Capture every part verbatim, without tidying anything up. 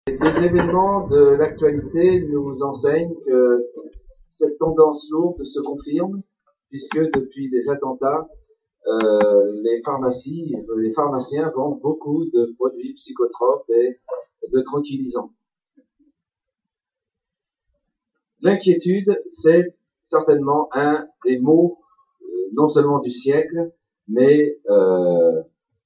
Les événements de l'actualité nous enseignent que cette tendance lourde se confirme, puisque depuis des attentats, euh, les pharmacies, les pharmaciens vendent beaucoup de produits psychotropes et de tranquillisants. L'inquiétude, c'est certainement un des maux, euh, non seulement du siècle, mais euh,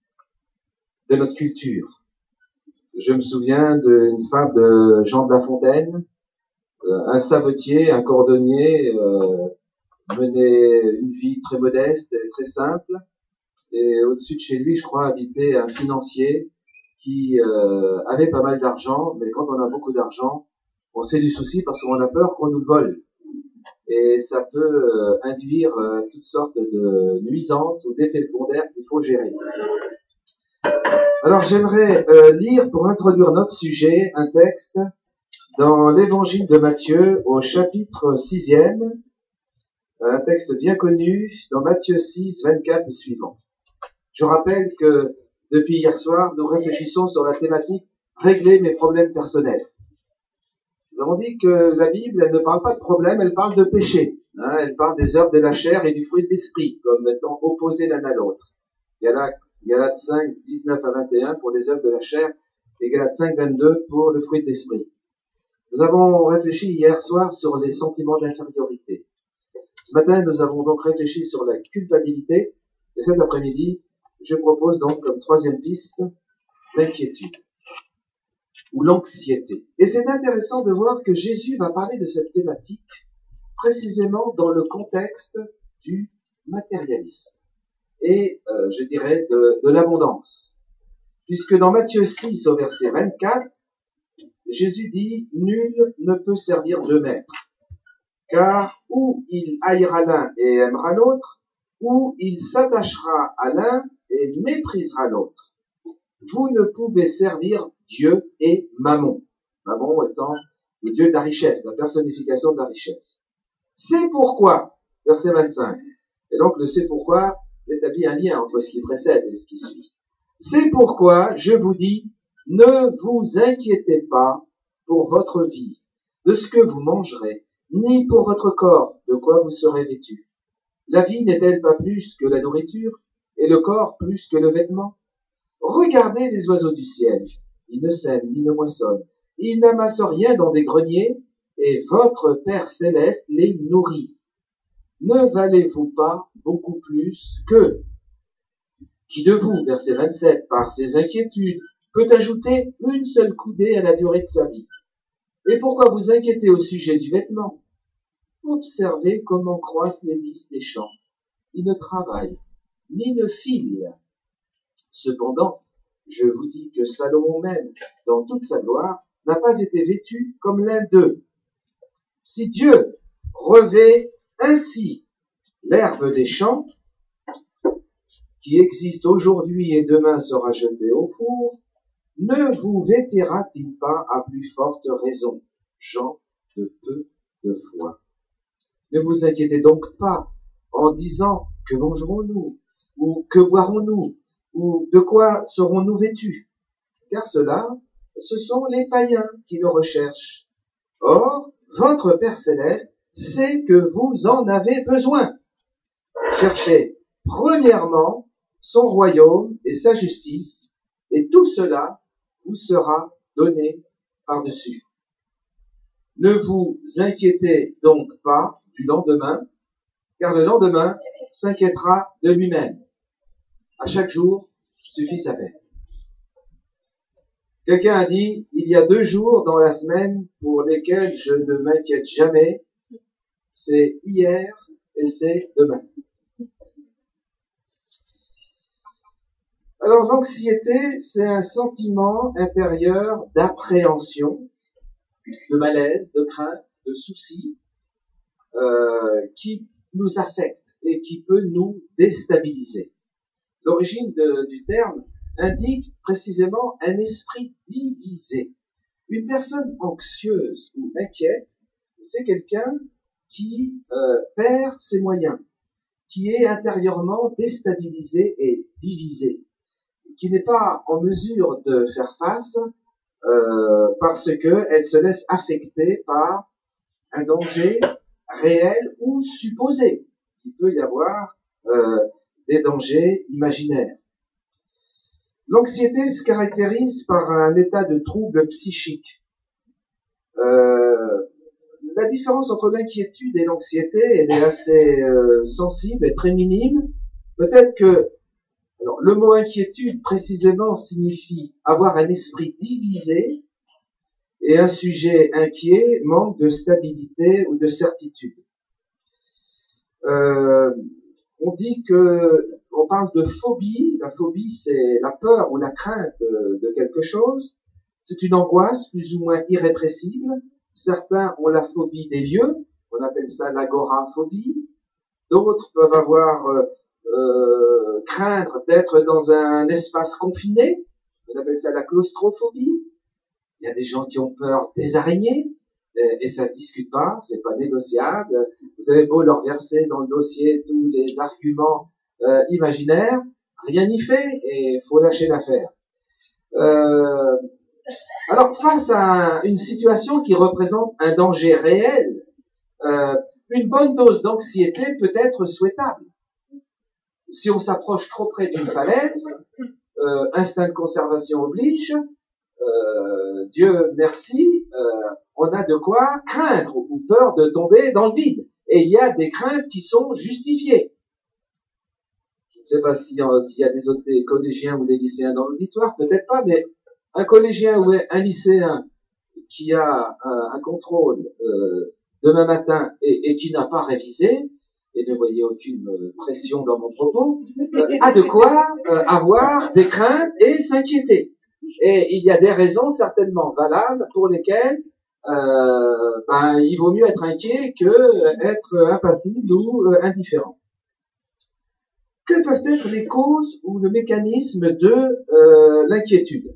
de notre culture. Je me souviens d'une fable de Jean de La Fontaine. Euh, un savetier, un cordonnier euh, menait une vie très modeste et très simple. Et au-dessus de chez lui, je crois, habitait un financier qui euh, avait pas mal d'argent. Mais quand on a beaucoup d'argent, on se fait du souci parce qu'on a peur qu'on nous le vole. Et ça peut euh, induire euh, toutes sortes de nuisances ou d'effets secondaires qu'il faut gérer. Alors j'aimerais euh, lire, pour introduire notre sujet, un texte dans l'évangile de Matthieu au chapitre sixième, un texte bien connu dans Matthieu six, vingt-quatre et suivant. Je rappelle que depuis hier soir, nous réfléchissons sur la thématique « Régler mes problèmes personnels ». Nous avons dit que la Bible, elle ne parle pas de problème, elle parle de péché. Hein, elle parle des œuvres de la chair et du fruit de l'esprit, comme étant opposés l'un à l'autre. Galates cinq, dix-neuf à vingt et un pour les œuvres de la chair et Galates cinq, vingt-deux pour le fruit de l'esprit. Nous avons réfléchi hier soir sur les sentiments d'infériorité. Ce matin, nous avons donc réfléchi sur la culpabilité. Et cet après-midi, je propose donc comme troisième piste l'inquiétude ou l'anxiété. Et c'est intéressant de voir que Jésus va parler de cette thématique précisément dans le contexte du matérialisme et, euh, je dirais, de, de l'abondance. Puisque dans Matthieu six au verset vingt-quatre, Jésus dit « Nul ne peut servir deux maîtres, car ou il haïra l'un et aimera l'autre, ou il s'attachera à l'un et méprisera l'autre. Vous ne pouvez servir Dieu et Mammon. » Mammon étant le dieu de la richesse, la personnification de la richesse. « C'est pourquoi, verset vingt-cinq, et donc le « c'est pourquoi » établit un lien entre ce qui précède et ce qui suit. « C'est pourquoi, je vous dis, ne vous inquiétez pas pour votre vie, de ce que vous mangerez, ni pour votre corps, de quoi vous serez vêtus. La vie n'est-elle pas plus que la nourriture, et le corps plus que le vêtement? Regardez les oiseaux du ciel, ils ne sèment ni ne moissonnent, ils n'amassent rien dans des greniers, et votre Père céleste les nourrit. Ne valez-vous pas beaucoup plus qu'eux? Qui de vous, verset vingt-sept, par ses inquiétudes, peut ajouter une seule coudée à la durée de sa vie? Et pourquoi vous inquiétez au sujet du vêtement? Observez comment croissent les lys des champs. Ils ne travaillent, ni ne filent. Cependant, je vous dis que Salomon même, dans toute sa gloire, n'a pas été vêtu comme l'un d'eux. Si Dieu revêt ainsi l'herbe des champs, qui existe aujourd'hui et demain sera jetée au four, ne vous vêtira-t-il pas à plus forte raison, gens de peu de foi? Ne vous inquiétez donc pas en disant que mangerons-nous, ou que boirons-nous, ou de quoi serons-nous vêtus? Car cela, ce sont les païens qui le recherchent. Or, votre Père céleste sait que vous en avez besoin. Cherchez premièrement son royaume et sa justice, et tout cela vous sera donné par-dessus. Ne vous inquiétez donc pas du lendemain, car le lendemain s'inquiétera de lui-même. À chaque jour suffit sa peine. Quelqu'un a dit, il y a deux jours dans la semaine pour lesquels je ne m'inquiète jamais, c'est hier et c'est demain. Alors l'anxiété, c'est un sentiment intérieur d'appréhension, de malaise, de crainte, de souci, euh, qui nous affecte et qui peut nous déstabiliser. L'origine de, du terme indique précisément un esprit divisé. Une personne anxieuse ou inquiète, c'est quelqu'un qui euh, perd ses moyens, qui est intérieurement déstabilisé et divisé, qui n'est pas en mesure de faire face euh, parce que elle se laisse affecter par un danger réel ou supposé. Il peut y avoir euh, des dangers imaginaires. L'anxiété se caractérise par un état de trouble psychique. Euh, la différence entre l'inquiétude et l'anxiété, elle est assez euh, sensible et très minime. Peut-être que alors, le mot inquiétude précisément signifie avoir un esprit divisé, et un sujet inquiet manque de stabilité ou de certitude. Euh, on dit que, on parle de phobie. La phobie, c'est la peur ou la crainte de, de quelque chose. C'est une angoisse plus ou moins irrépressible. Certains ont la phobie des lieux. On appelle ça l'agoraphobie. D'autres peuvent avoir euh, euh, craindre d'être dans un espace confiné. On appelle ça la claustrophobie. Il y a des gens qui ont peur des araignées, et ça se discute pas, c'est pas négociable. Vous avez beau leur verser dans le dossier tous les arguments euh, imaginaires, rien n'y fait, et faut lâcher l'affaire. Euh, alors, face à une situation qui représente un danger réel, euh, une bonne dose d'anxiété peut être souhaitable. Si on s'approche trop près d'une falaise, euh, instinct de conservation oblige, Euh, Dieu merci, euh, on a de quoi craindre ou peur de tomber dans le vide. Et il y a des craintes qui sont justifiées. Je ne sais pas s'il y, s'il y a des autres des collégiens ou des lycéens dans l'auditoire, peut-être pas, mais un collégien ou un lycéen qui a un, un contrôle euh, demain matin et, et qui n'a pas révisé, et ne voyez aucune pression dans mon propos, euh, a de quoi euh, avoir des craintes et s'inquiéter. Et il y a des raisons certainement valables pour lesquelles euh, ben, il vaut mieux être inquiet que être impassible ou euh, indifférent. Que peuvent être les causes ou le mécanisme de euh, l'inquiétude?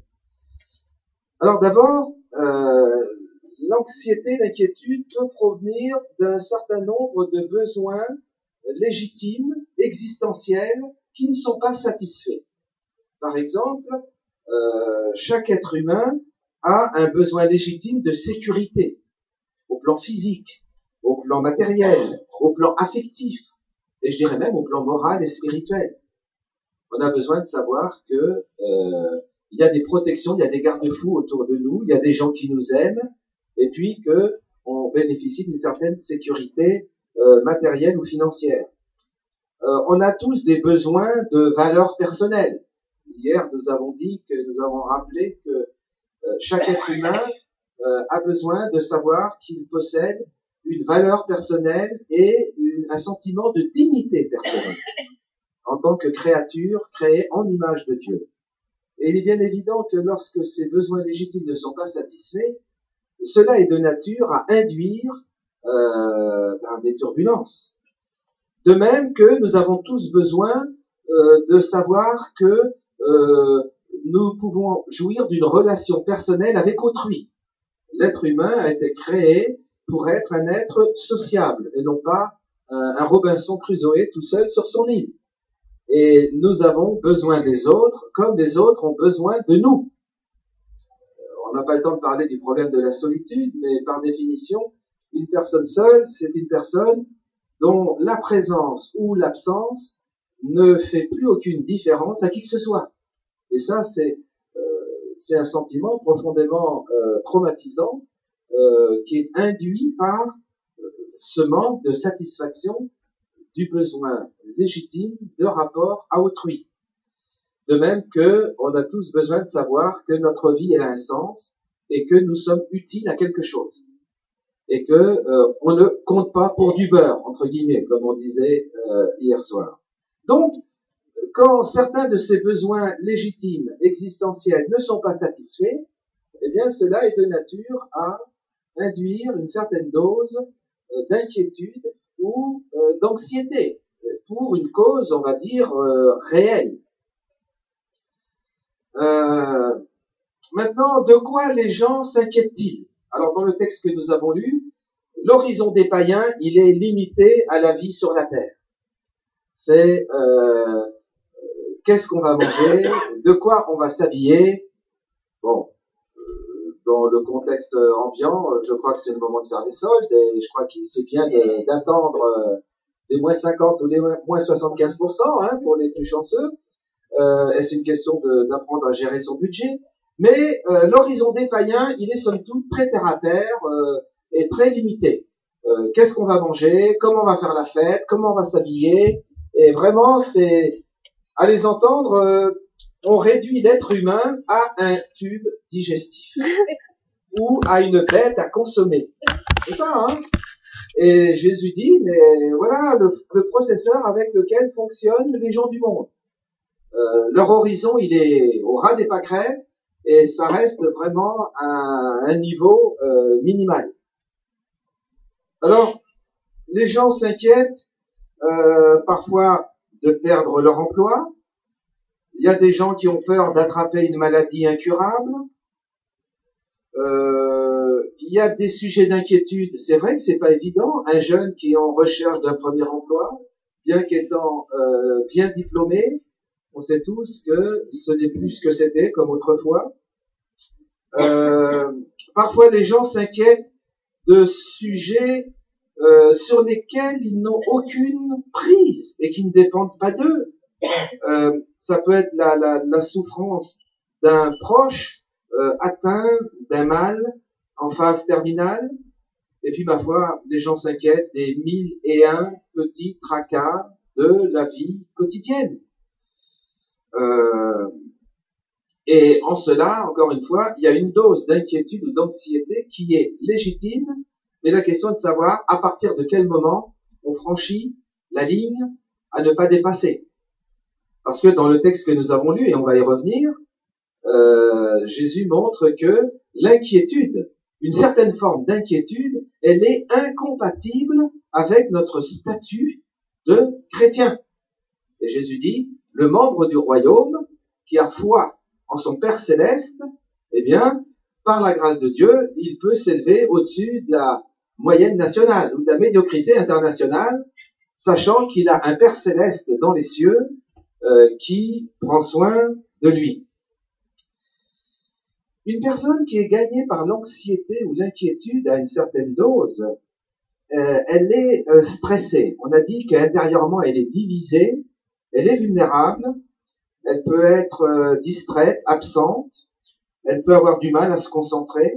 Alors d'abord, euh, l'anxiété, l'inquiétude peut provenir d'un certain nombre de besoins légitimes, existentiels, qui ne sont pas satisfaits. Par exemple, Euh, chaque être humain a un besoin légitime de sécurité, au plan physique, au plan matériel, au plan affectif, et je dirais même au plan moral et spirituel. On a besoin de savoir que euh, il y a des protections, il y a des garde-fous autour de nous, il y a des gens qui nous aiment, et puis que on bénéficie d'une certaine sécurité euh, matérielle ou financière. Euh, on a tous des besoins de valeur personnelle. Hier, nous avons dit que nous avons rappelé que euh, chaque être humain euh, a besoin de savoir qu'il possède une valeur personnelle et une, un sentiment de dignité personnelle en tant que créature créée en image de Dieu. Et il est bien évident que lorsque ces besoins légitimes ne sont pas satisfaits, cela est de nature à induire euh, ben, des turbulences. De même que nous avons tous besoin euh, de savoir que Euh, nous pouvons jouir d'une relation personnelle avec autrui. L'être humain a été créé pour être un être sociable et non pas un, un Robinson Crusoe tout seul sur son île. Et nous avons besoin des autres comme les autres ont besoin de nous. On n'a pas le temps de parler du problème de la solitude, mais par définition, une personne seule, c'est une personne dont la présence ou l'absence ne fait plus aucune différence à qui que ce soit. Et ça, c'est euh, c'est un sentiment profondément euh, traumatisant euh, qui est induit par euh, ce manque de satisfaction du besoin légitime de rapport à autrui. De même que on a tous besoin de savoir que notre vie elle a un sens et que nous sommes utiles à quelque chose et que euh, on ne compte pas pour du beurre entre guillemets comme on disait euh, hier soir. Donc quand certains de ces besoins légitimes, existentiels, ne sont pas satisfaits, eh bien, cela est de nature à induire une certaine dose euh, d'inquiétude ou euh, d'anxiété pour une cause, on va dire, euh, réelle. Euh, maintenant, de quoi les gens s'inquiètent-ils? Alors, dans le texte que nous avons lu, l'horizon des païens, il est limité à la vie sur la terre. C'est euh, qu'est-ce qu'on va manger, de quoi on va s'habiller. Bon, euh, dans le contexte ambiant, je crois que c'est le moment de faire les soldes et je crois que c'est bien de, d'attendre euh, les moins cinquante ou les moins soixante-quinze pour cent hein, pour les plus chanceux. Euh, et c'est une question de, d'apprendre à gérer son budget. Mais euh, l'horizon des païens, il est somme toute très terre à terre euh, et très limité. Euh, qu'est-ce qu'on va manger, comment on va faire la fête, comment on va s'habiller. Et vraiment, c'est à les entendre, euh, on réduit l'être humain à un tube digestif ou à une bête à consommer. C'est ça, hein. Et Jésus dit, mais voilà le, le processeur avec lequel fonctionnent les gens du monde. Euh, leur horizon, il est au ras des pâquerettes et ça reste vraiment à un niveau euh, minimal. Alors, les gens s'inquiètent euh, parfois de perdre leur emploi. Il y a des gens qui ont peur d'attraper une maladie incurable. Euh, il y a des sujets d'inquiétude. C'est vrai que c'est pas évident. Un jeune qui est en recherche d'un premier emploi, bien qu'étant euh, bien diplômé, on sait tous que ce n'est plus ce que c'était comme autrefois. Euh, parfois, les gens s'inquiètent de sujets euh, sur lesquels ils n'ont aucune prise et qui ne dépendent pas d'eux. Euh, ça peut être la, la, la souffrance d'un proche euh, atteint d'un mal en phase terminale. Et puis, ma foi, les gens s'inquiètent des mille et un petits tracas de la vie quotidienne. Euh, et en cela, encore une fois, il y a une dose d'inquiétude ou d'anxiété qui est légitime, mais la question est de savoir à partir de quel moment on franchit la ligne à ne pas dépasser. Parce que dans le texte que nous avons lu, et on va y revenir, euh, Jésus montre que l'inquiétude, une certaine forme d'inquiétude, elle est incompatible avec notre statut de chrétien. Et Jésus dit, le membre du royaume qui a foi en son Père céleste, eh bien, par la grâce de Dieu, il peut s'élever au-dessus de la moyenne nationale ou de la médiocrité internationale, sachant qu'il a un Père céleste dans les cieux euh, qui prend soin de lui. Une personne qui est gagnée par l'anxiété ou l'inquiétude à une certaine dose, euh, elle est euh, stressée. On a dit qu'intérieurement, elle est divisée, elle est vulnérable, elle peut être euh, distraite, absente, elle peut avoir du mal à se concentrer.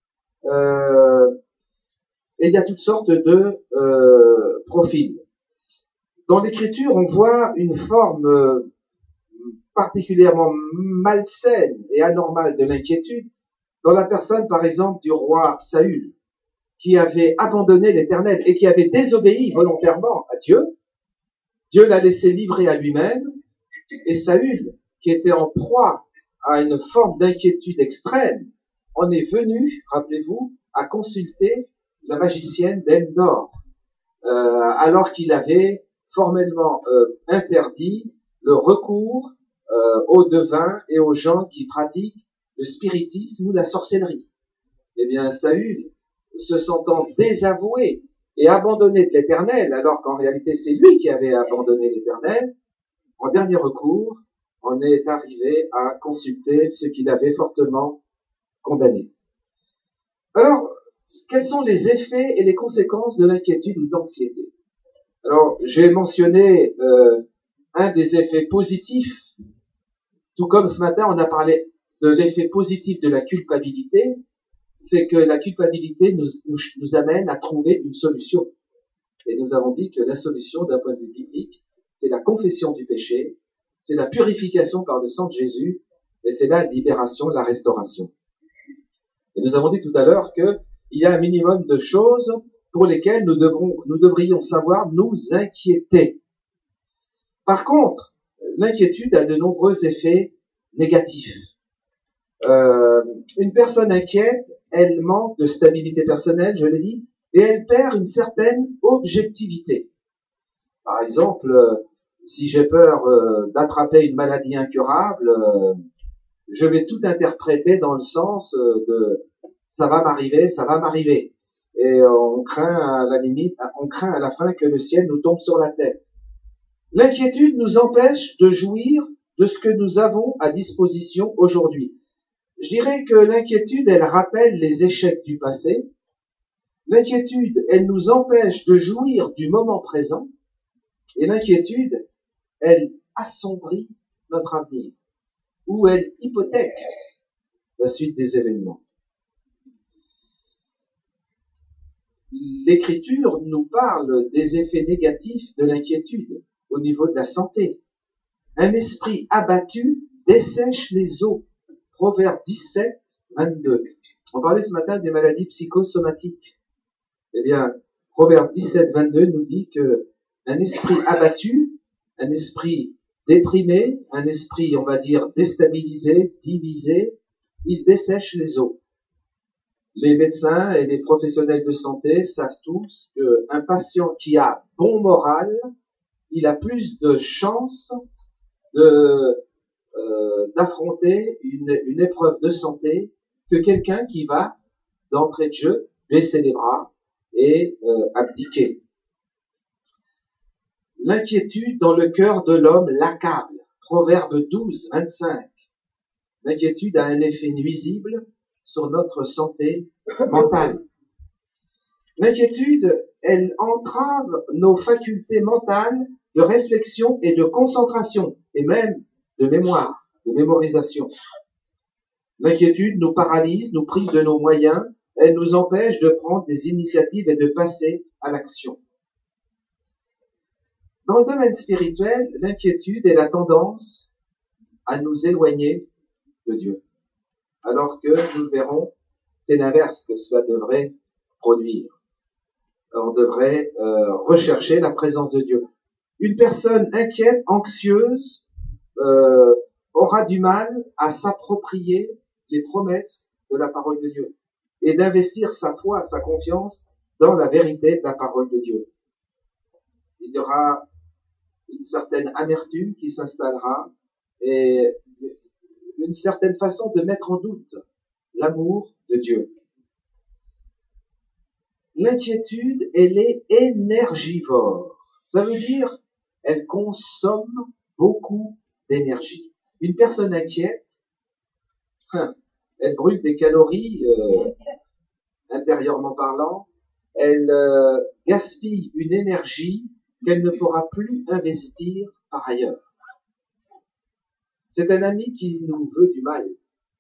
Euh, et il y a toutes sortes de euh, profils. Dans l'écriture, on voit une forme euh, particulièrement malsaine et anormale de l'inquiétude dans la personne, par exemple, du roi Saül, qui avait abandonné l'Éternel et qui avait désobéi volontairement à Dieu. Dieu l'a laissé livrer à lui-même, et Saül, qui était en proie à une forme d'inquiétude extrême, en est venu, rappelez-vous, à consulter la magicienne d'Endor, euh, alors qu'il avait formellement euh, interdit le recours euh, aux devins et aux gens qui pratiquent le spiritisme ou la sorcellerie. Eh bien, Saül, se sentant désavoué et abandonné de l'Éternel, alors qu'en réalité c'est lui qui avait abandonné l'Éternel, en dernier recours, on est arrivé à consulter ce qu'il avait fortement condamné. Alors, quels sont les effets et les conséquences de l'inquiétude ou de l'anxiété? Alors, j'ai mentionné euh, un des effets positifs, tout comme ce matin on a parlé de l'effet positif de la culpabilité, c'est que la culpabilité nous, nous, nous amène à trouver une solution. Et nous avons dit que la solution, d'un point de vue biblique, c'est la confession du péché, c'est la purification par le sang de Jésus, et c'est la libération, la restauration. Et nous avons dit tout à l'heure qu'il y a un minimum de choses pour lesquelles nous, devrons, nous devrions savoir nous inquiéter. Par contre, l'inquiétude a de nombreux effets négatifs. Euh, une personne inquiète, elle manque de stabilité personnelle, je l'ai dit, et elle perd une certaine objectivité. Par exemple, euh, si j'ai peur euh, d'attraper une maladie incurable, euh, je vais tout interpréter dans le sens euh, de ça va m'arriver, ça va m'arriver. Et euh, on craint à la limite, on craint à la fin que le ciel nous tombe sur la tête. L'inquiétude nous empêche de jouir de ce que nous avons à disposition aujourd'hui. Je dirais que l'inquiétude, elle rappelle les échecs du passé. L'inquiétude, elle nous empêche de jouir du moment présent. Et l'inquiétude, elle assombrit notre avenir, ou elle hypothèque la suite des événements. L'Écriture nous parle des effets négatifs de l'inquiétude au niveau de la santé. Un esprit abattu dessèche les os. Proverbe dix-sept, vingt-deux. On parlait ce matin des maladies psychosomatiques. Eh bien, Proverbe dix-sept, vingt-deux nous dit que un esprit abattu, un esprit déprimé, un esprit, on va dire, déstabilisé, divisé, il dessèche les os. Les médecins et les professionnels de santé savent tous qu'un patient qui a bon moral, il a plus de chances de, euh, d'affronter une, une épreuve de santé que quelqu'un qui va, d'entrée de jeu, baisser les bras et euh, abdiquer. L'inquiétude dans le cœur de l'homme l'accable. Proverbe douze, vingt-cinq. L'inquiétude a un effet nuisible sur notre santé mentale. L'inquiétude, elle entrave nos facultés mentales de réflexion et de concentration, et même de mémoire, de mémorisation. L'inquiétude nous paralyse, nous prive de nos moyens, elle nous empêche de prendre des initiatives et de passer à l'action. Dans le domaine spirituel, l'inquiétude est la tendance à nous éloigner de Dieu. Alors que, nous le verrons, c'est l'inverse que cela devrait produire. On devrait euh, rechercher la présence de Dieu. Une personne inquiète, anxieuse, euh, aura du mal à s'approprier les promesses de la parole de Dieu et d'investir sa foi, sa confiance dans la vérité de la parole de Dieu. Il y aura une certaine amertume qui s'installera et une certaine façon de mettre en doute l'amour de Dieu. L'inquiétude, elle est énergivore. Ça veut dire, elle consomme beaucoup d'énergie. Une personne inquiète, hein, elle brûle des calories, euh, intérieurement parlant, elle euh, gaspille une énergie qu'elle ne pourra plus investir par ailleurs. C'est un ami qui nous veut du mal.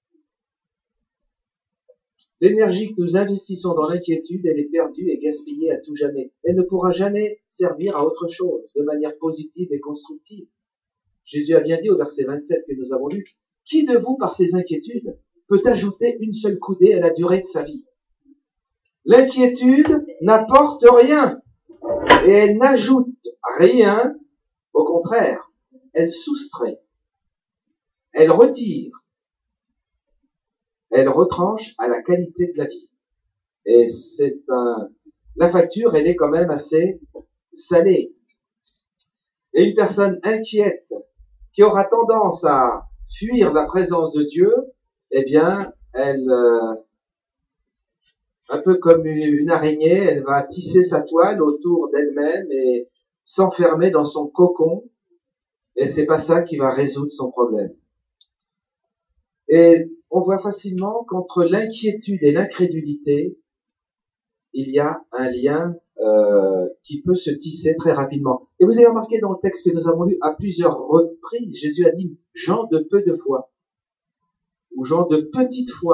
L'énergie que nous investissons dans l'inquiétude, elle est perdue et gaspillée à tout jamais. Elle ne pourra jamais servir à autre chose, de manière positive et constructive. Jésus a bien dit au verset vingt-sept que nous avons lu, « Qui de vous, par ses inquiétudes, peut ajouter une seule coudée à la durée de sa vie ?» L'inquiétude n'apporte rien et elle n'ajoute rien, au contraire, elle soustrait, elle retire, elle retranche à la qualité de la vie. Et c'est un, la facture, elle est quand même assez salée. Et une personne inquiète, qui aura tendance à fuir la présence de Dieu, eh bien, elle, euh, un peu comme une araignée, elle va tisser sa toile autour d'elle-même et s'enfermer dans son cocon, et c'est pas ça qui va résoudre son problème. Et on voit facilement qu'entre l'inquiétude et l'incrédulité, il y a un lien euh, qui peut se tisser très rapidement. Et vous avez remarqué dans le texte que nous avons lu à plusieurs reprises, Jésus a dit « gens de peu de foi » ou « gens de petite foi ».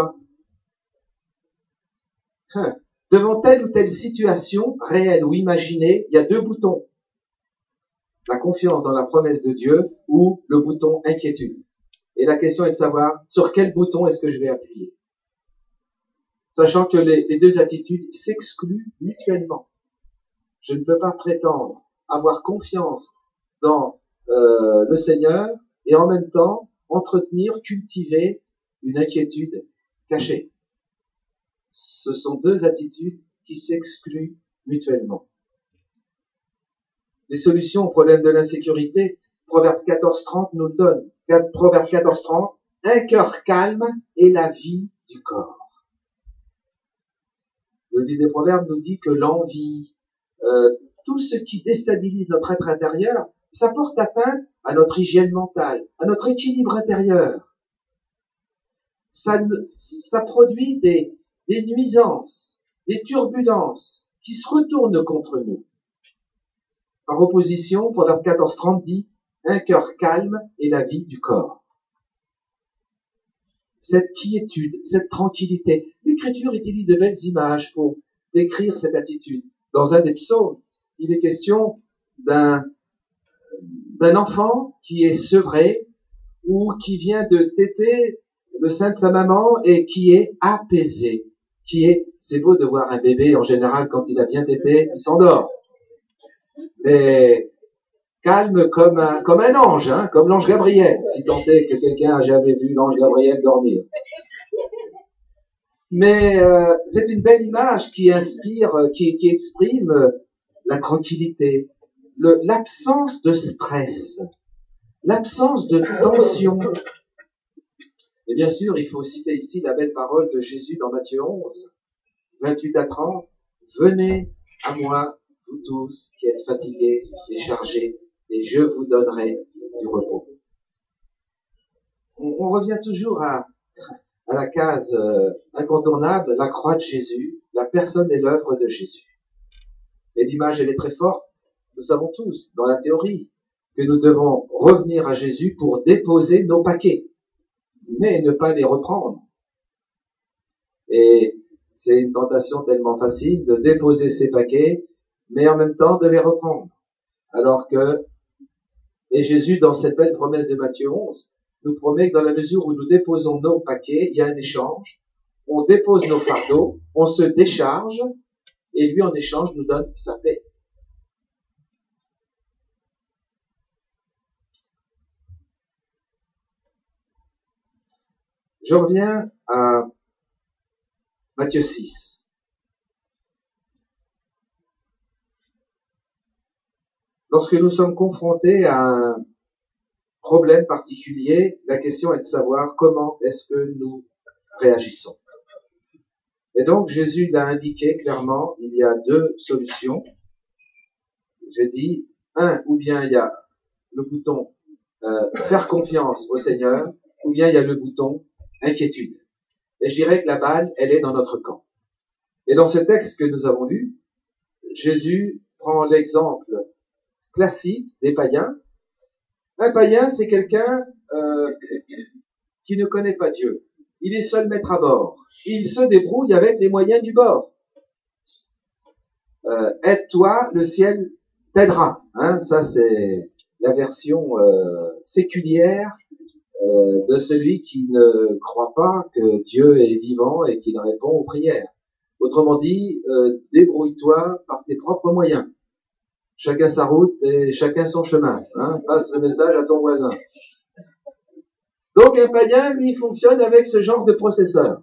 Hein. Devant telle ou telle situation, réelle ou imaginée, il y a deux boutons. La confiance dans la promesse de Dieu ou le bouton inquiétude. Et la question est de savoir sur quel bouton est-ce que je vais appuyer. Sachant que les, les deux attitudes s'excluent mutuellement. Je ne peux pas prétendre avoir confiance dans euh, le Seigneur et en même temps entretenir, cultiver une inquiétude cachée. Ce sont deux attitudes qui s'excluent mutuellement. Les solutions au problème de l'insécurité, Proverbe quatorze trente nous le donne. Proverbe quatorze trente, un cœur calme est la vie du corps. Le livre des Proverbes nous dit que l'envie, euh, tout ce qui déstabilise notre être intérieur, ça porte atteinte à notre hygiène mentale, à notre équilibre intérieur. ça, ça produit des, des nuisances, des turbulences qui se retournent contre nous. Par opposition, Proverbe quatorze trente dit, un cœur calme est la vie du corps. Cette quiétude, cette tranquillité. L'Écriture utilise de belles images pour décrire cette attitude. Dans un des psaumes, il est question d'un, d'un enfant qui est sevré ou qui vient de téter le sein de sa maman et qui est apaisé. Qui est, c'est beau de voir un bébé, en général, quand il a bien tété, il s'endort. Mais calme comme un, comme un ange, hein, comme l'ange Gabriel, si tant est que quelqu'un a jamais vu l'ange Gabriel dormir. Mais euh, c'est une belle image qui inspire, qui, qui exprime la tranquillité, le, l'absence de stress, l'absence de tension. Et bien sûr, il faut citer ici la belle parole de Jésus dans Matthieu onze, vingt-huit à trente. Venez à moi, vous tous qui êtes fatigués et chargés, et je vous donnerai du repos. On, on revient toujours à, à la case euh, incontournable, la croix de Jésus, la personne et l'œuvre de Jésus. Et l'image, elle est très forte. Nous savons tous, dans la théorie, que nous devons revenir à Jésus pour déposer nos paquets, mais ne pas les reprendre. Et c'est une tentation tellement facile de déposer ces paquets, mais en même temps de les reprendre. Alors que, et Jésus, dans cette belle promesse de Matthieu onze, nous promet que dans la mesure où nous déposons nos paquets, il y a un échange. On dépose nos fardeaux, on se décharge, et lui, en échange, nous donne sa paix. Je reviens à Matthieu six. Lorsque nous sommes confrontés à un problème particulier, la question est de savoir comment est-ce que nous réagissons. Et donc Jésus l'a indiqué clairement, il y a deux solutions. J'ai dit, un, ou bien il y a le bouton euh, faire confiance au Seigneur, ou bien il y a le bouton inquiétude. Et je dirais que la balle, elle est dans notre camp. Et dans ce texte que nous avons lu, Jésus prend l'exemple classique des païens. Un païen, c'est quelqu'un euh, qui ne connaît pas Dieu. Il est seul maître à bord. Il se débrouille avec les moyens du bord. Euh, aide-toi, le ciel t'aidera. Hein, ça, c'est la version euh, séculière euh, de celui qui ne croit pas que Dieu est vivant et qu'il répond aux prières. Autrement dit, euh, débrouille-toi par tes propres moyens. Chacun sa route et chacun son chemin. Hein, passe le message à ton voisin. Donc un païen, lui, fonctionne avec ce genre de processeur.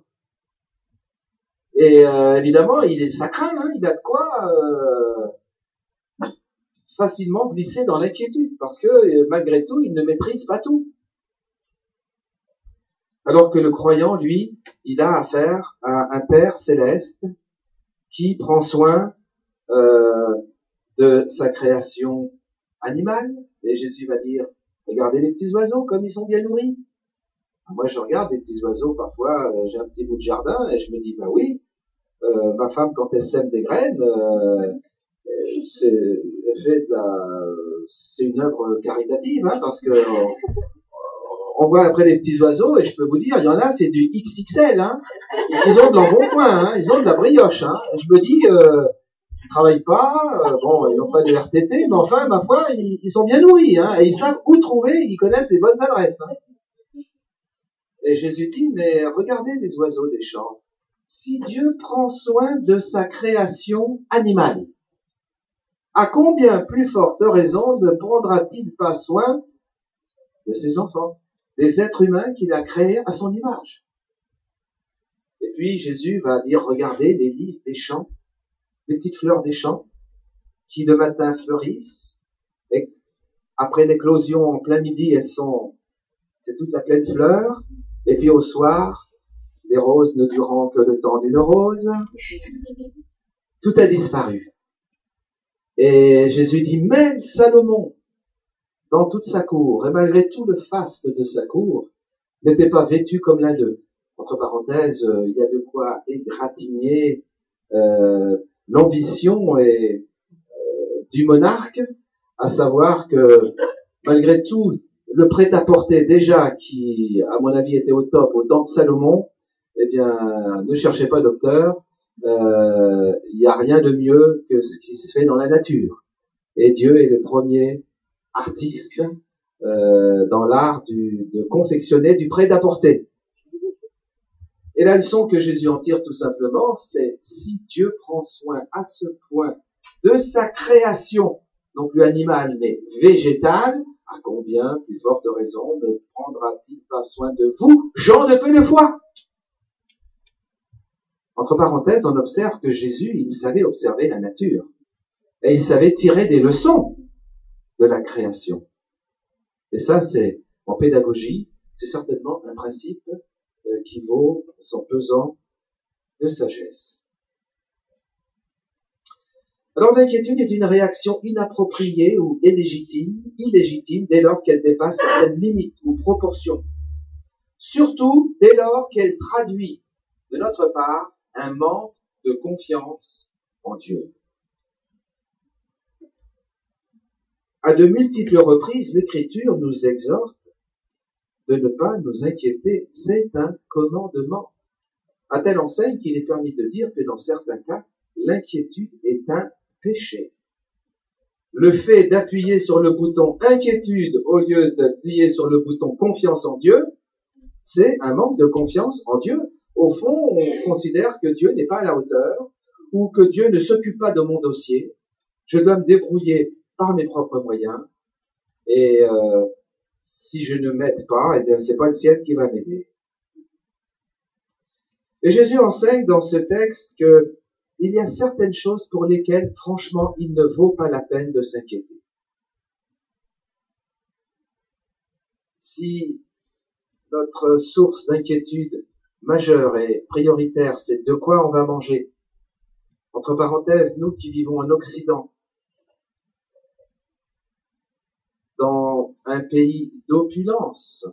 Et euh, évidemment, il est, ça craint, hein, il a de quoi euh, facilement glisser dans l'inquiétude, parce que euh, malgré tout, il ne maîtrise pas tout. Alors que le croyant, lui, il a affaire à un Père céleste qui prend soin euh, de sa création animale. Et Jésus va dire, regardez les petits oiseaux comme ils sont bien nourris. Moi, je regarde les petits oiseaux, parfois, euh, j'ai un petit bout de jardin et je me dis, bah oui, euh, ma femme, quand elle sème des graines, euh, c'est, elle fait de la, c'est une œuvre caritative, hein, parce que on, on voit après les petits oiseaux et je peux vous dire, il y en a, c'est du X X L, hein. Ils ont de l'embonpoint, hein, ils ont de la brioche, hein. Et je me dis, euh, ils travaillent pas, euh, bon, ils n'ont pas de R T T, mais enfin, ma foi, ils, ils sont bien nourris, hein, et ils savent où trouver, ils connaissent les bonnes adresses, hein. Et Jésus dit, mais regardez les oiseaux des champs. Si Dieu prend soin de sa création animale, à combien plus forte raison ne prendra-t-il pas soin de ses enfants, des êtres humains qu'il a créés à son image? Et puis Jésus va dire, regardez les lys des champs, les petites fleurs des champs, qui le matin fleurissent, et après l'éclosion en plein midi, elles sont, c'est toute la pleine fleur, et puis au soir, les roses ne durant que le temps d'une rose. Tout a disparu. Et Jésus dit, même Salomon, dans toute sa cour, et malgré tout le faste de sa cour, n'était pas vêtu comme l'un d'eux. Entre parenthèses, euh, il y a de quoi égratigner euh, l'ambition et, euh, du monarque, à savoir que malgré tout, le prêt-à-porter déjà, qui à mon avis était au top au temps de Salomon, eh bien, ne cherchez pas docteur, euh, il n'y a rien de mieux que ce qui se fait dans la nature. Et Dieu est le premier artiste euh, dans l'art du, de confectionner du prêt-à-porter. Et la leçon que Jésus en tire tout simplement, c'est si Dieu prend soin à ce point de sa création, non plus animale mais végétale, à combien plus forte raison ne prendra-t-il pas soin de vous, gens de peu de foi? Entre parenthèses, on observe que Jésus, il savait observer la nature. Et il savait tirer des leçons de la création. Et ça, c'est, en pédagogie, c'est certainement un principe euh, qui vaut son pesant de sagesse. Alors l'inquiétude est une réaction inappropriée ou illégitime, illégitime dès lors qu'elle dépasse certaines limites ou proportions. Surtout dès lors qu'elle traduit, de notre part, un manque de confiance en Dieu. À de multiples reprises, l'Écriture nous exhorte de ne pas nous inquiéter. C'est un commandement. À telle enseigne qu'il est permis de dire que dans certains cas, l'inquiétude est un péché. Le fait d'appuyer sur le bouton inquiétude au lieu d'appuyer sur le bouton confiance en Dieu, c'est un manque de confiance en Dieu. Au fond, on considère que Dieu n'est pas à la hauteur ou que Dieu ne s'occupe pas de mon dossier. Je dois me débrouiller par mes propres moyens et euh, si je ne m'aide pas, eh bien c'est pas le ciel qui va m'aider. Et Jésus enseigne dans ce texte que il y a certaines choses pour lesquelles, franchement, il ne vaut pas la peine de s'inquiéter. Si notre source d'inquiétude majeure et prioritaire, c'est de quoi on va manger, entre parenthèses, nous qui vivons en Occident, dans un pays d'opulence,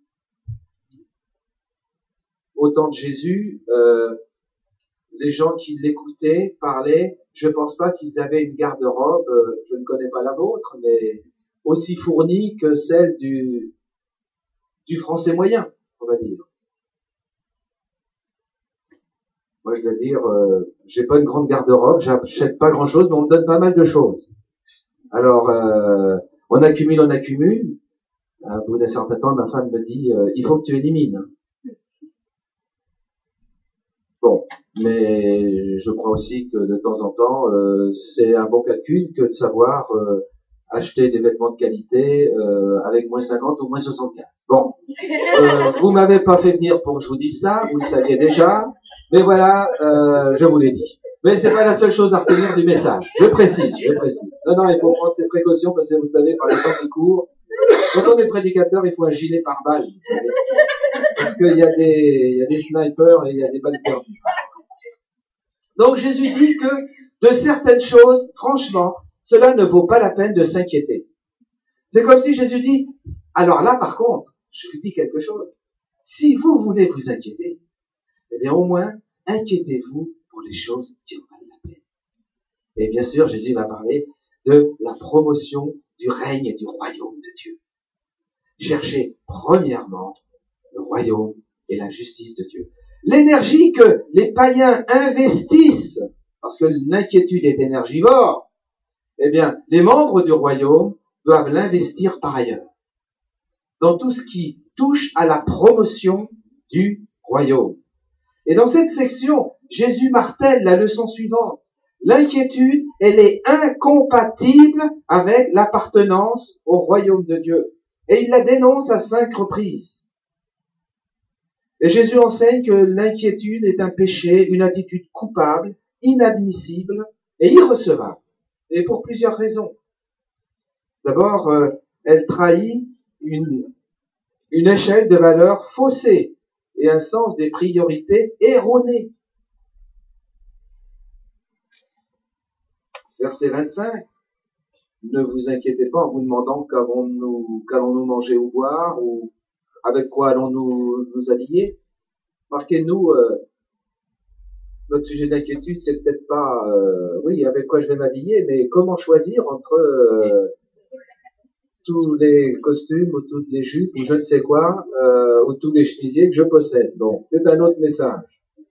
au temps de Jésus, euh, les gens qui l'écoutaient parlaient, je pense pas qu'ils avaient une garde-robe, euh, je ne connais pas la vôtre, mais aussi fournie que celle du, du français moyen, on va dire. Moi, je dois dire, euh, j'ai pas une grande garde-robe, j'achète pas grand-chose, mais on me donne pas mal de choses. Alors, euh, on accumule, on accumule. À bout d'un certain temps, ma femme me dit, euh, il faut que tu élimines. Bon, mais je crois aussi que de temps en temps, euh, c'est un bon calcul que de savoir euh, acheter des vêtements de qualité euh, avec moins cinquante ou moins soixante-quinze. Bon, euh, vous m'avez pas fait venir pour que je vous dise ça, vous le saviez déjà, mais voilà, euh, je vous l'ai dit. Mais c'est pas la seule chose à retenir du message. Je précise, je précise. Non, non, il faut prendre ces précautions parce que vous savez, par les temps qui courent, quand on est prédicateur, il faut un gilet pare-balles, vous savez. Parce qu'il y a des, il y a des snipers et il y a des balles perdues. Donc Jésus dit que de certaines choses, franchement, cela ne vaut pas la peine de s'inquiéter. C'est comme si Jésus dit, alors là par contre, je vous dis quelque chose. Si vous voulez vous inquiéter, eh bien au moins, inquiétez-vous pour les choses qui en valent la peine. Et bien sûr, Jésus va parler de la promotion du règne et du royaume de Dieu. Cherchez premièrement le royaume et la justice de Dieu. L'énergie que les païens investissent, parce que l'inquiétude est énergivore, eh bien, les membres du royaume doivent l'investir par ailleurs. Dans tout ce qui touche à la promotion du royaume. Et dans cette section, Jésus martèle la leçon suivante. L'inquiétude, elle est incompatible avec l'appartenance au royaume de Dieu. Et il la dénonce à cinq reprises. Et Jésus enseigne que l'inquiétude est un péché, une attitude coupable, inadmissible et irrecevable. Et pour plusieurs raisons. D'abord, euh, elle trahit une, une échelle de valeurs faussée et un sens des priorités erroné. Verset vingt-cinq. Ne vous inquiétez pas en vous demandant qu'allons-nous, qu'allons-nous manger ou boire, ou avec quoi allons-nous nous habiller. Marquez, nous, euh, notre sujet d'inquiétude, c'est peut-être pas, euh, oui, avec quoi je vais m'habiller, mais comment choisir entre euh, tous les costumes ou toutes les jupes ou je ne sais quoi, euh, ou tous les chemisiers que je possède. Donc, c'est un autre message.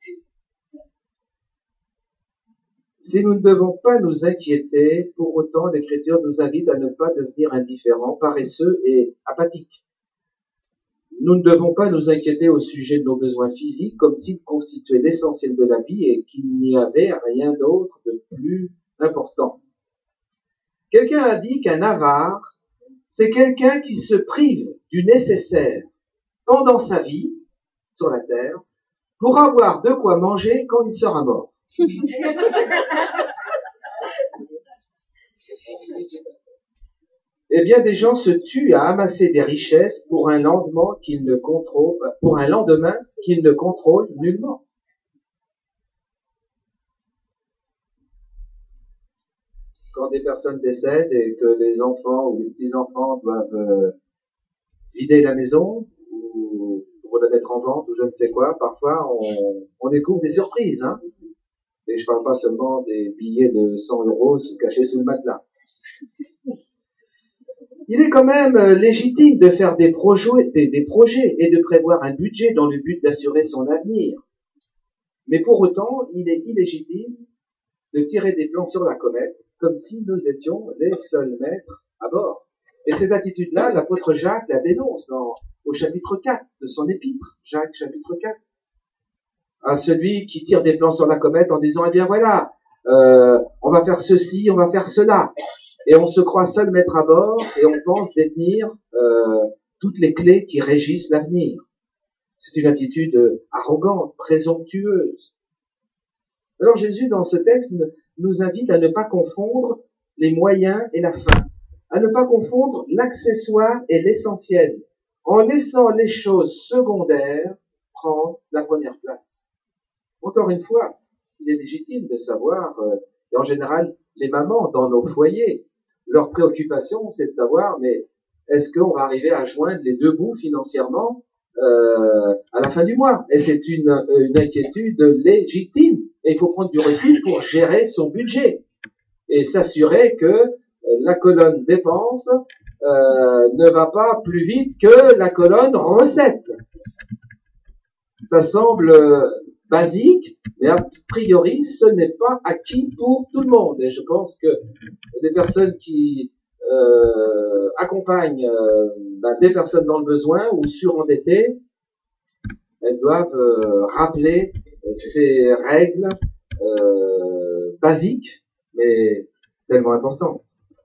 Si nous ne devons pas nous inquiéter, pour autant, l'Écriture nous invite à ne pas devenir indifférents, paresseux et apathiques. Nous ne devons pas nous inquiéter au sujet de nos besoins physiques comme s'ils constituaient l'essentiel de la vie et qu'il n'y avait rien d'autre de plus important. Quelqu'un a dit qu'un avare, c'est quelqu'un qui se prive du nécessaire pendant sa vie sur la terre pour avoir de quoi manger quand il sera mort. Eh bien, des gens se tuent à amasser des richesses pour un lendemain qu'ils ne contrôlent, pour un lendemain qu'ils ne contrôlent nullement. Quand des personnes décèdent et que les enfants ou les petits-enfants doivent euh, vider la maison ou pour la mettre en vente ou je ne sais quoi, parfois on, on découvre des surprises, hein. Et je parle pas seulement des billets de cent euros cachés sous le matelas. Il est quand même légitime de faire des projets, des, des projets et de prévoir un budget dans le but d'assurer son avenir. Mais pour autant, il est illégitime de tirer des plans sur la comète comme si nous étions les seuls maîtres à bord. Et cette attitude-là, l'apôtre Jacques la dénonce dans, au chapitre quatre de son épître, Jacques chapitre quatre. À celui qui tire des plans sur la comète en disant, eh bien voilà, euh, on va faire ceci, on va faire cela. Et on se croit seul maître à bord et on pense détenir euh, toutes les clés qui régissent l'avenir. C'est une attitude arrogante, présomptueuse. Alors Jésus, dans ce texte, nous invite à ne pas confondre les moyens et la fin, à ne pas confondre l'accessoire et l'essentiel, en laissant les choses secondaires prendre la première place. Encore une fois, il est légitime de savoir, euh, et en général, les mamans dans nos foyers, leur préoccupation, c'est de savoir, mais est-ce qu'on va arriver à joindre les deux bouts financièrement euh, à la fin du mois? Et c'est une, une inquiétude légitime. Et il faut prendre du recul pour gérer son budget et s'assurer que la colonne dépenses euh, ne va pas plus vite que la colonne recettes. Ça semble basique, mais a priori, ce n'est pas acquis pour tout le monde. Et je pense que des personnes qui euh, accompagnent euh, ben, des personnes dans le besoin ou surendettées, elles doivent euh, rappeler ces règles euh, basiques, mais tellement importantes.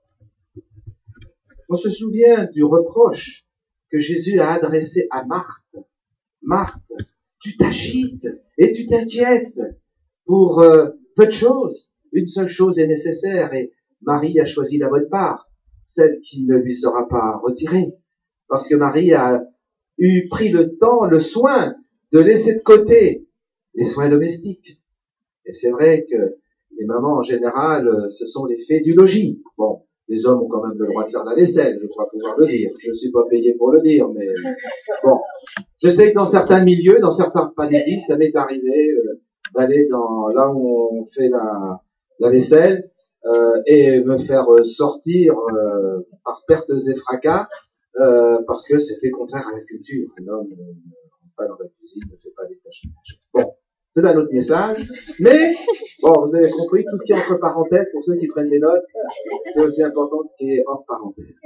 On se souvient du reproche que Jésus a adressé à Marthe. Marthe, tu t'agites et tu t'inquiètes pour euh, peu de choses. Une seule chose est nécessaire et Marie a choisi la bonne part, celle qui ne lui sera pas retirée. Parce que Marie a eu pris le temps, le soin de laisser de côté les soins domestiques. Et c'est vrai que les mamans, en général, ce sont les fées du logis. Bon, les hommes ont quand même le droit de faire la vaisselle, je crois pouvoir le dire. Je ne suis pas payé pour le dire, mais bon. Je sais que dans certains milieux, dans certains repas d'église, ça m'est arrivé euh, d'aller dans là où on fait la, la vaisselle euh, et me faire sortir euh, par pertes et fracas euh, parce que c'était contraire à la culture. Un homme ne rentre pas dans la cuisine, ne fait pas des tâches. Bon, c'est un autre message. Mais bon, vous avez compris, tout ce qui est entre parenthèses, pour ceux qui prennent des notes, c'est aussi important que ce qui est hors parenthèses.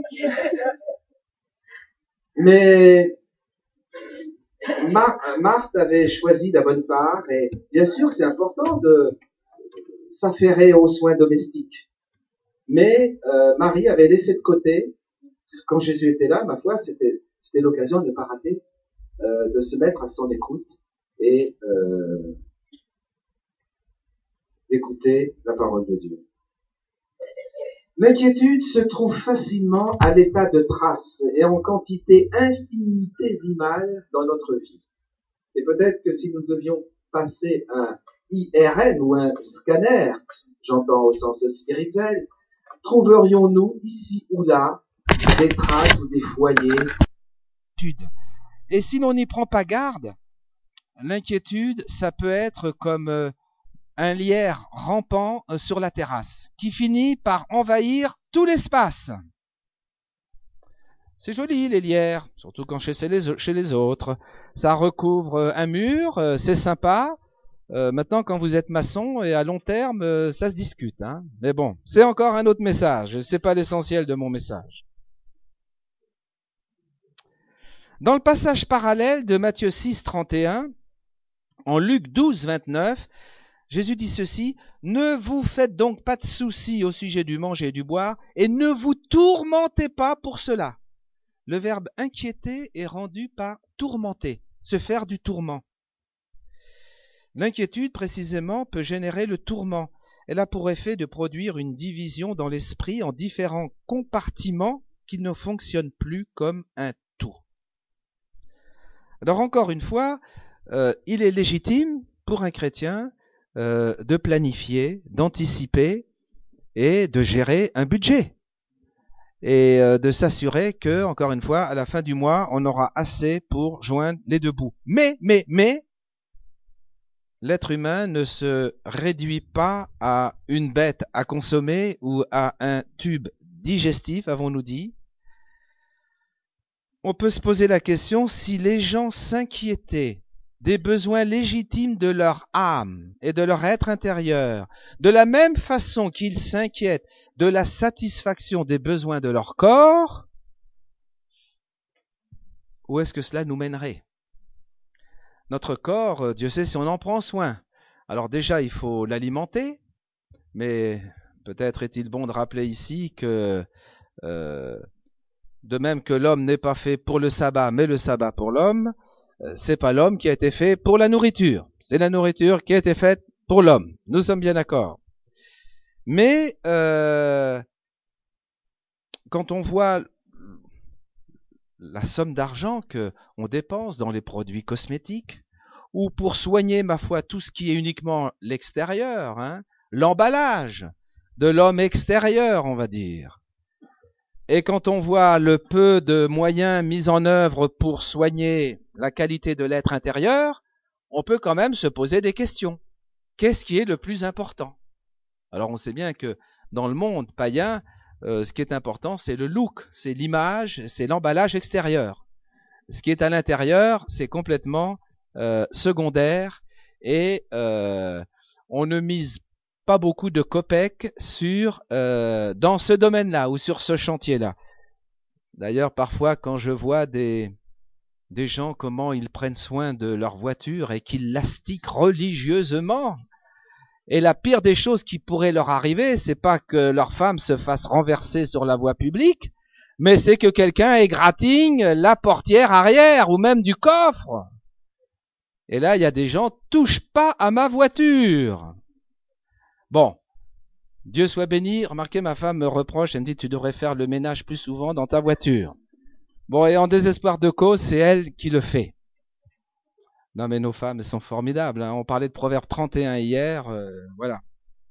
Mais Mar- Marthe avait choisi la bonne part et bien sûr c'est important de s'affairer aux soins domestiques. Mais euh, Marie avait laissé de côté, quand Jésus était là, ma foi, c'était, c'était l'occasion de ne pas rater, euh, de se mettre à son écoute et euh, d'écouter la parole de Dieu. L'inquiétude se trouve facilement à l'état de trace et en quantité infinitésimale dans notre vie. Et peut-être que si nous devions passer un I R M ou un scanner, j'entends au sens spirituel, trouverions-nous ici ou là des traces ou des foyers. Et si l'on n'y prend pas garde, l'inquiétude, ça peut être comme euh, un lierre rampant euh, sur la terrasse, qui finit par envahir tout l'espace. C'est joli les lierres, surtout quand chez les, chez les autres. Ça recouvre un mur, euh, c'est sympa. Euh, maintenant, quand vous êtes maçon, et à long terme, euh, ça se discute. Hein. Mais bon, c'est encore un autre message. C'est pas l'essentiel de mon message. Dans le passage parallèle de Matthieu six, trente et un, en Luc douze, vingt-neuf, Jésus dit ceci, « Ne vous faites donc pas de soucis au sujet du manger et du boire, et ne vous tourmentez pas pour cela. » Le verbe inquiéter est rendu par tourmenter, se faire du tourment. L'inquiétude, précisément, peut générer le tourment. Elle a pour effet de produire une division dans l'esprit en différents compartiments qui ne fonctionnent plus comme un tout. Alors encore une fois, euh, il est légitime pour un chrétien euh, de planifier, d'anticiper et de gérer un budget. Et euh, de s'assurer que, encore une fois, à la fin du mois, on aura assez pour joindre les deux bouts. Mais, mais, mais, l'être humain ne se réduit pas à une bête à consommer ou à un tube digestif, avons-nous dit. On peut se poser la question si les gens s'inquiétaient des besoins légitimes de leur âme et de leur être intérieur, de la même façon qu'ils s'inquiètent de la satisfaction des besoins de leur corps, où est-ce que cela nous mènerait? Notre corps, Dieu sait si on en prend soin. Alors déjà, il faut l'alimenter, mais peut-être est-il bon de rappeler ici que euh, de même que l'homme n'est pas fait pour le sabbat, mais le sabbat pour l'homme, euh, c'est pas l'homme qui a été fait pour la nourriture. C'est la nourriture qui a été faite pour l'homme. Nous sommes bien d'accord. Mais euh, quand on voit la somme d'argent qu'on dépense dans les produits cosmétiques, ou pour soigner, ma foi, tout ce qui est uniquement l'extérieur, hein, l'emballage de l'homme extérieur, on va dire. Et quand on voit le peu de moyens mis en œuvre pour soigner la qualité de l'être intérieur, on peut quand même se poser des questions. Qu'est-ce qui est le plus important? Alors on sait bien que dans le monde païen, euh, ce qui est important, c'est le look, c'est l'image, c'est l'emballage extérieur. Ce qui est à l'intérieur, c'est complètement euh, secondaire et euh, on ne mise pas beaucoup de copecs sur euh, dans ce domaine-là ou sur ce chantier-là. D'ailleurs, parfois, quand je vois des des gens comment ils prennent soin de leur voiture et qu'ils l'astiquent religieusement, et la pire des choses qui pourrait leur arriver, c'est pas que leur femme se fasse renverser sur la voie publique, mais c'est que quelqu'un égratigne la portière arrière ou même du coffre. Et là, il y a des gens, touche pas à ma voiture. Bon, Dieu soit béni. Remarquez, ma femme me reproche, elle me dit, tu devrais faire le ménage plus souvent dans ta voiture. Bon, et en désespoir de cause, c'est elle qui le fait. Non, mais nos femmes, elles sont formidables. Hein. On parlait de Proverbe trente et un hier. Euh, voilà.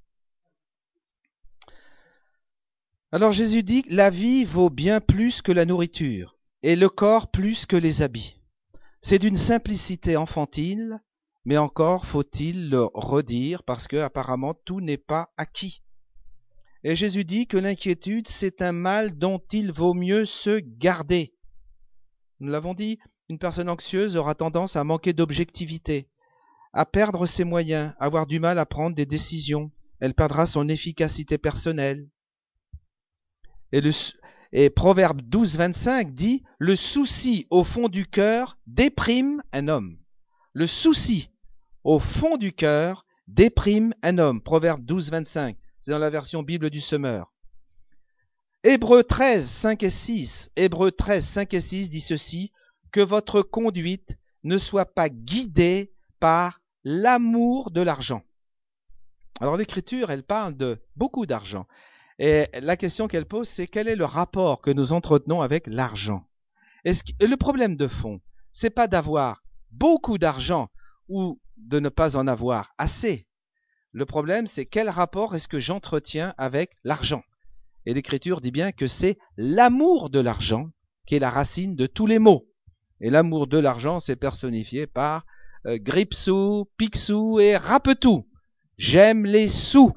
Alors Jésus dit que la vie vaut bien plus que la nourriture et le corps plus que les habits. C'est d'une simplicité enfantine, mais encore faut-il le redire parce que apparemment tout n'est pas acquis. Et Jésus dit que l'inquiétude, c'est un mal dont il vaut mieux se garder. Nous l'avons dit, une personne anxieuse aura tendance à manquer d'objectivité, à perdre ses moyens, à avoir du mal à prendre des décisions. Elle perdra son efficacité personnelle. Et, le, et Proverbe douze, vingt-cinq dit « Le souci au fond du cœur déprime un homme. » Le souci au fond du cœur déprime un homme. Proverbe douze, vingt-cinq. C'est dans la version Bible du Semeur. Hébreux treize, cinq et six. Hébreux treize, cinq et six dit ceci « Que votre conduite ne soit pas guidée par l'amour de l'argent. » Alors l'Écriture, elle parle de beaucoup d'argent. Et la question qu'elle pose, c'est quel est le rapport que nous entretenons avec l'argent? Est-ce que, le problème de fond, c'est pas d'avoir beaucoup d'argent ou de ne pas en avoir assez. Le problème, c'est quel rapport est-ce que j'entretiens avec l'argent? Et l'Écriture dit bien que c'est l'amour de l'argent qui est la racine de tous les maux. Et l'amour de l'argent, c'est personnifié par euh, grippe-sous, pique-sous et rappe-tout. J'aime les sous.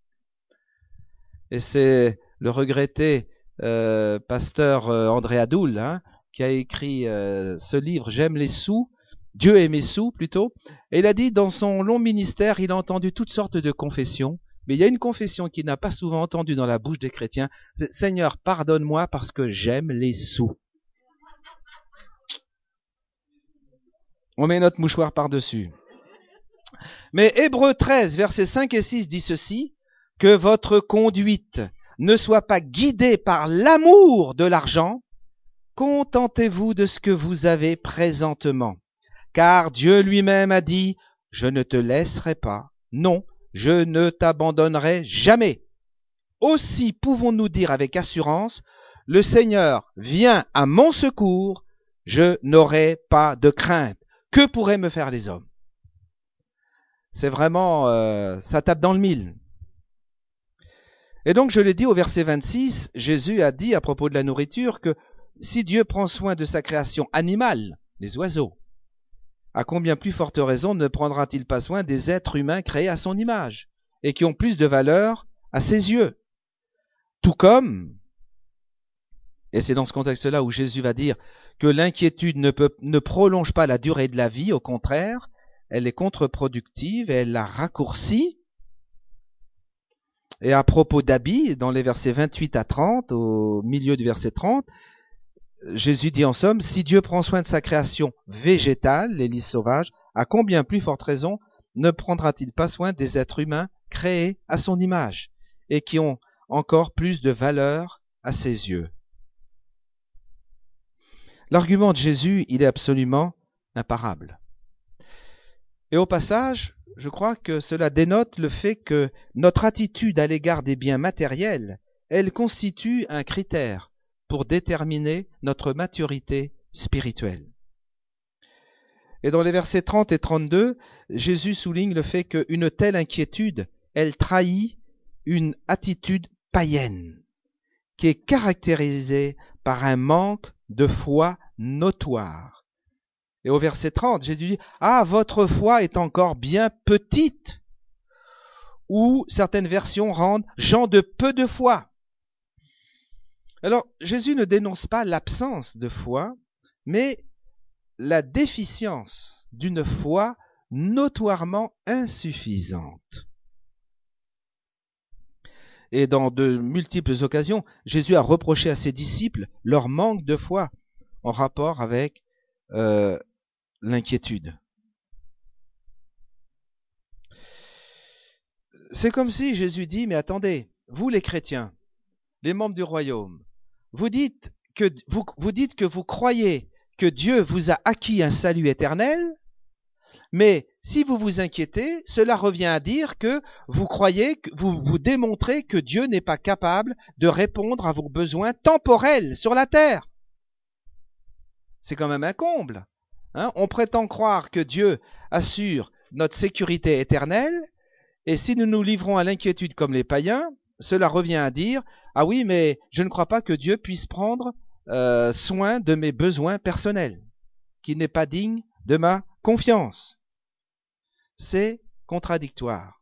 Et c'est le regretté euh, pasteur euh, André Adoul hein, qui a écrit euh, ce livre, J'aime les sous, Dieu aime les sous plutôt. Et il a dit, dans son long ministère, il a entendu toutes sortes de confessions. Mais il y a une confession qu'il n'a pas souvent entendue dans la bouche des chrétiens, c'est « Seigneur, pardonne-moi parce que j'aime les sous ». On met notre mouchoir par-dessus. Mais Hébreux treize, versets cinq et six dit ceci, « Que votre conduite ne soit pas guidée par l'amour de l'argent, contentez-vous de ce que vous avez présentement. Car Dieu lui-même a dit, « Je ne te laisserai pas, non, je ne t'abandonnerai jamais. » Aussi pouvons-nous dire avec assurance, « Le Seigneur vient à mon secours, je n'aurai pas de crainte. Que pourraient me faire les hommes ?» C'est vraiment, euh, ça tape dans le mille. Et donc je l'ai dit au verset vingt-six, Jésus a dit à propos de la nourriture que si Dieu prend soin de sa création animale, les oiseaux, à combien plus forte raison ne prendra-t-il pas soin des êtres humains créés à son image et qui ont plus de valeur à ses yeux? Tout comme, et c'est dans ce contexte-là où Jésus va dire que l'inquiétude ne, peut, ne prolonge pas la durée de la vie, au contraire, elle est contre-productive, elle la raccourcit. Et à propos d'habits, dans les versets vingt-huit à trente, au milieu du verset trente, Jésus dit en somme, si Dieu prend soin de sa création végétale, les lys sauvages, à combien plus forte raison ne prendra-t-il pas soin des êtres humains créés à son image et qui ont encore plus de valeur à ses yeux? L'argument de Jésus, il est absolument imparable. Et au passage, je crois que cela dénote le fait que notre attitude à l'égard des biens matériels, elle constitue un critère pour déterminer notre maturité spirituelle. Et dans les versets trente et trente-deux, Jésus souligne le fait qu'une telle inquiétude, elle trahit une attitude païenne, qui est caractérisée par un manque de foi notoire. Et au verset trente, Jésus dit « Ah, votre foi est encore bien petite » ou certaines versions rendent « gens de peu de foi ». Alors, Jésus ne dénonce pas l'absence de foi, mais la déficience d'une foi notoirement insuffisante. Et dans de multiples occasions, Jésus a reproché à ses disciples leur manque de foi en rapport avec euh, l'inquiétude. C'est comme si Jésus dit, mais attendez, vous les chrétiens, les membres du royaume, vous dites que vous, vous dites que vous croyez que Dieu vous a acquis un salut éternel, mais si vous vous inquiétez, cela revient à dire que vous croyez, que vous, vous démontrez que Dieu n'est pas capable de répondre à vos besoins temporels sur la terre. C'est quand même un comble. Hein? On prétend croire que Dieu assure notre sécurité éternelle, et si nous nous livrons à l'inquiétude comme les païens, cela revient à dire « Ah oui, mais je ne crois pas que Dieu puisse prendre euh, soin de mes besoins personnels, qu'il n'est pas digne de ma confiance. » C'est contradictoire.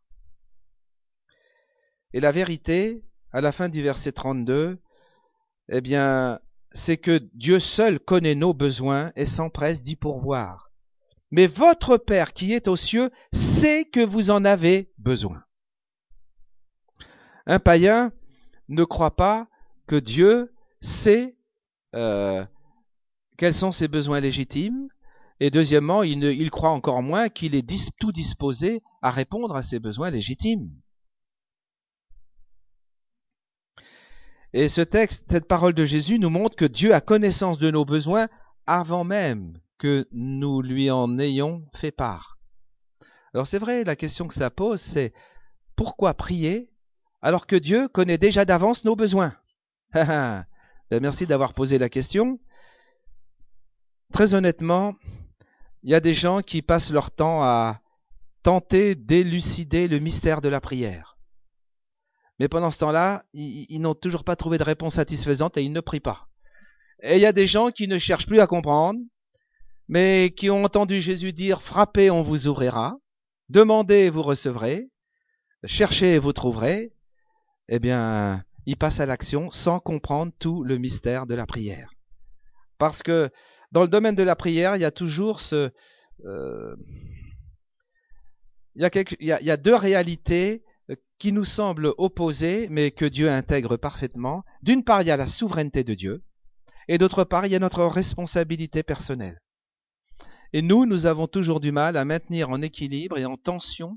Et la vérité, à la fin du verset trente-deux, eh bien, c'est que Dieu seul connaît nos besoins et s'empresse d'y pourvoir. Mais votre Père qui est aux cieux sait que vous en avez besoin. Un païen ne croit pas que Dieu sait euh, quels sont ses besoins légitimes, et deuxièmement, il, ne, il croit encore moins qu'il est dis, tout disposé à répondre à ses besoins légitimes. Et ce texte, cette parole de Jésus nous montre que Dieu a connaissance de nos besoins avant même que nous lui en ayons fait part. Alors c'est vrai, la question que ça pose, c'est pourquoi prier alors que Dieu connaît déjà d'avance nos besoins? Ben, merci d'avoir posé la question. Très honnêtement, il y a des gens qui passent leur temps à tenter d'élucider le mystère de la prière. Mais pendant ce temps-là, ils, ils n'ont toujours pas trouvé de réponse satisfaisante et ils ne prient pas. Et il y a des gens qui ne cherchent plus à comprendre, mais qui ont entendu Jésus dire « Frappez, on vous ouvrira »,« Demandez, vous recevrez »,« Cherchez, vous trouverez », eh bien, ils passent à l'action sans comprendre tout le mystère de la prière. Parce que dans le domaine de la prière, il y a toujours ce... Euh, il, y a quelque, il, y a, il y a deux réalités qui nous semblent opposées, mais que Dieu intègre parfaitement. D'une part, il y a la souveraineté de Dieu, et d'autre part, il y a notre responsabilité personnelle. Et nous, nous avons toujours du mal à maintenir en équilibre et en tension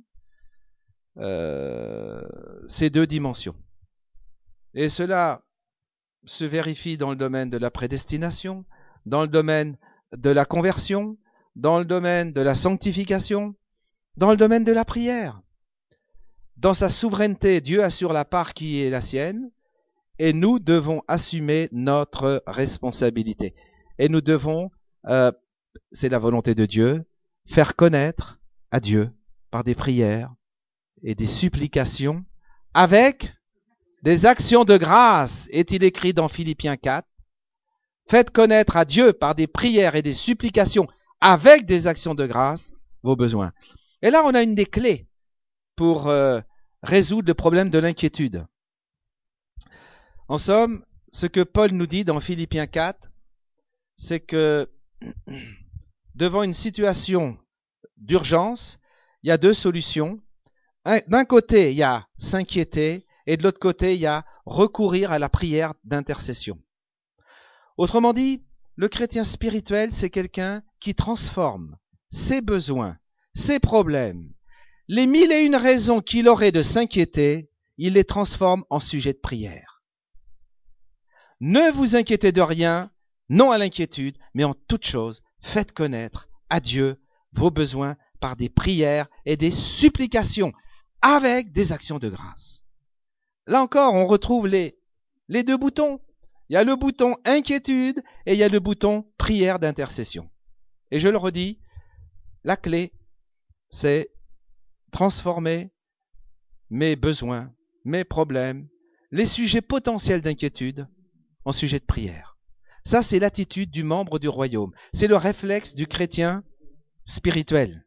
euh, ces deux dimensions. Et cela se vérifie dans le domaine de la prédestination, dans le domaine de la conversion, dans le domaine de la sanctification, dans le domaine de la prière. Dans sa souveraineté, Dieu assure la part qui est la sienne, et nous devons assumer notre responsabilité. Et nous devons, euh, c'est la volonté de Dieu, faire connaître à Dieu par des prières et des supplications avec des actions de grâce, est-il écrit dans Philippiens quatre. Faites connaître à Dieu par des prières et des supplications avec des actions de grâce vos besoins. Et là, on a une des clés pour euh, résoudre le problème de l'inquiétude. En somme, ce que Paul nous dit dans Philippiens quatre, c'est que devant une situation d'urgence, il y a deux solutions. D'un côté, il y a s'inquiéter, et de l'autre côté, il y a recourir à la prière d'intercession. Autrement dit, le chrétien spirituel, c'est quelqu'un qui transforme ses besoins, ses problèmes, les mille et une raisons qu'il aurait de s'inquiéter, il les transforme en sujet de prière. Ne vous inquiétez de rien, non à l'inquiétude, mais en toute chose, faites connaître à Dieu vos besoins par des prières et des supplications, avec des actions de grâce. Là encore, on retrouve les, les deux boutons. Il y a le bouton inquiétude et il y a le bouton prière d'intercession. Et je le redis, la clé, c'est transformer mes besoins, mes problèmes, les sujets potentiels d'inquiétude en sujets de prière. Ça, c'est l'attitude du membre du royaume. C'est le réflexe du chrétien spirituel.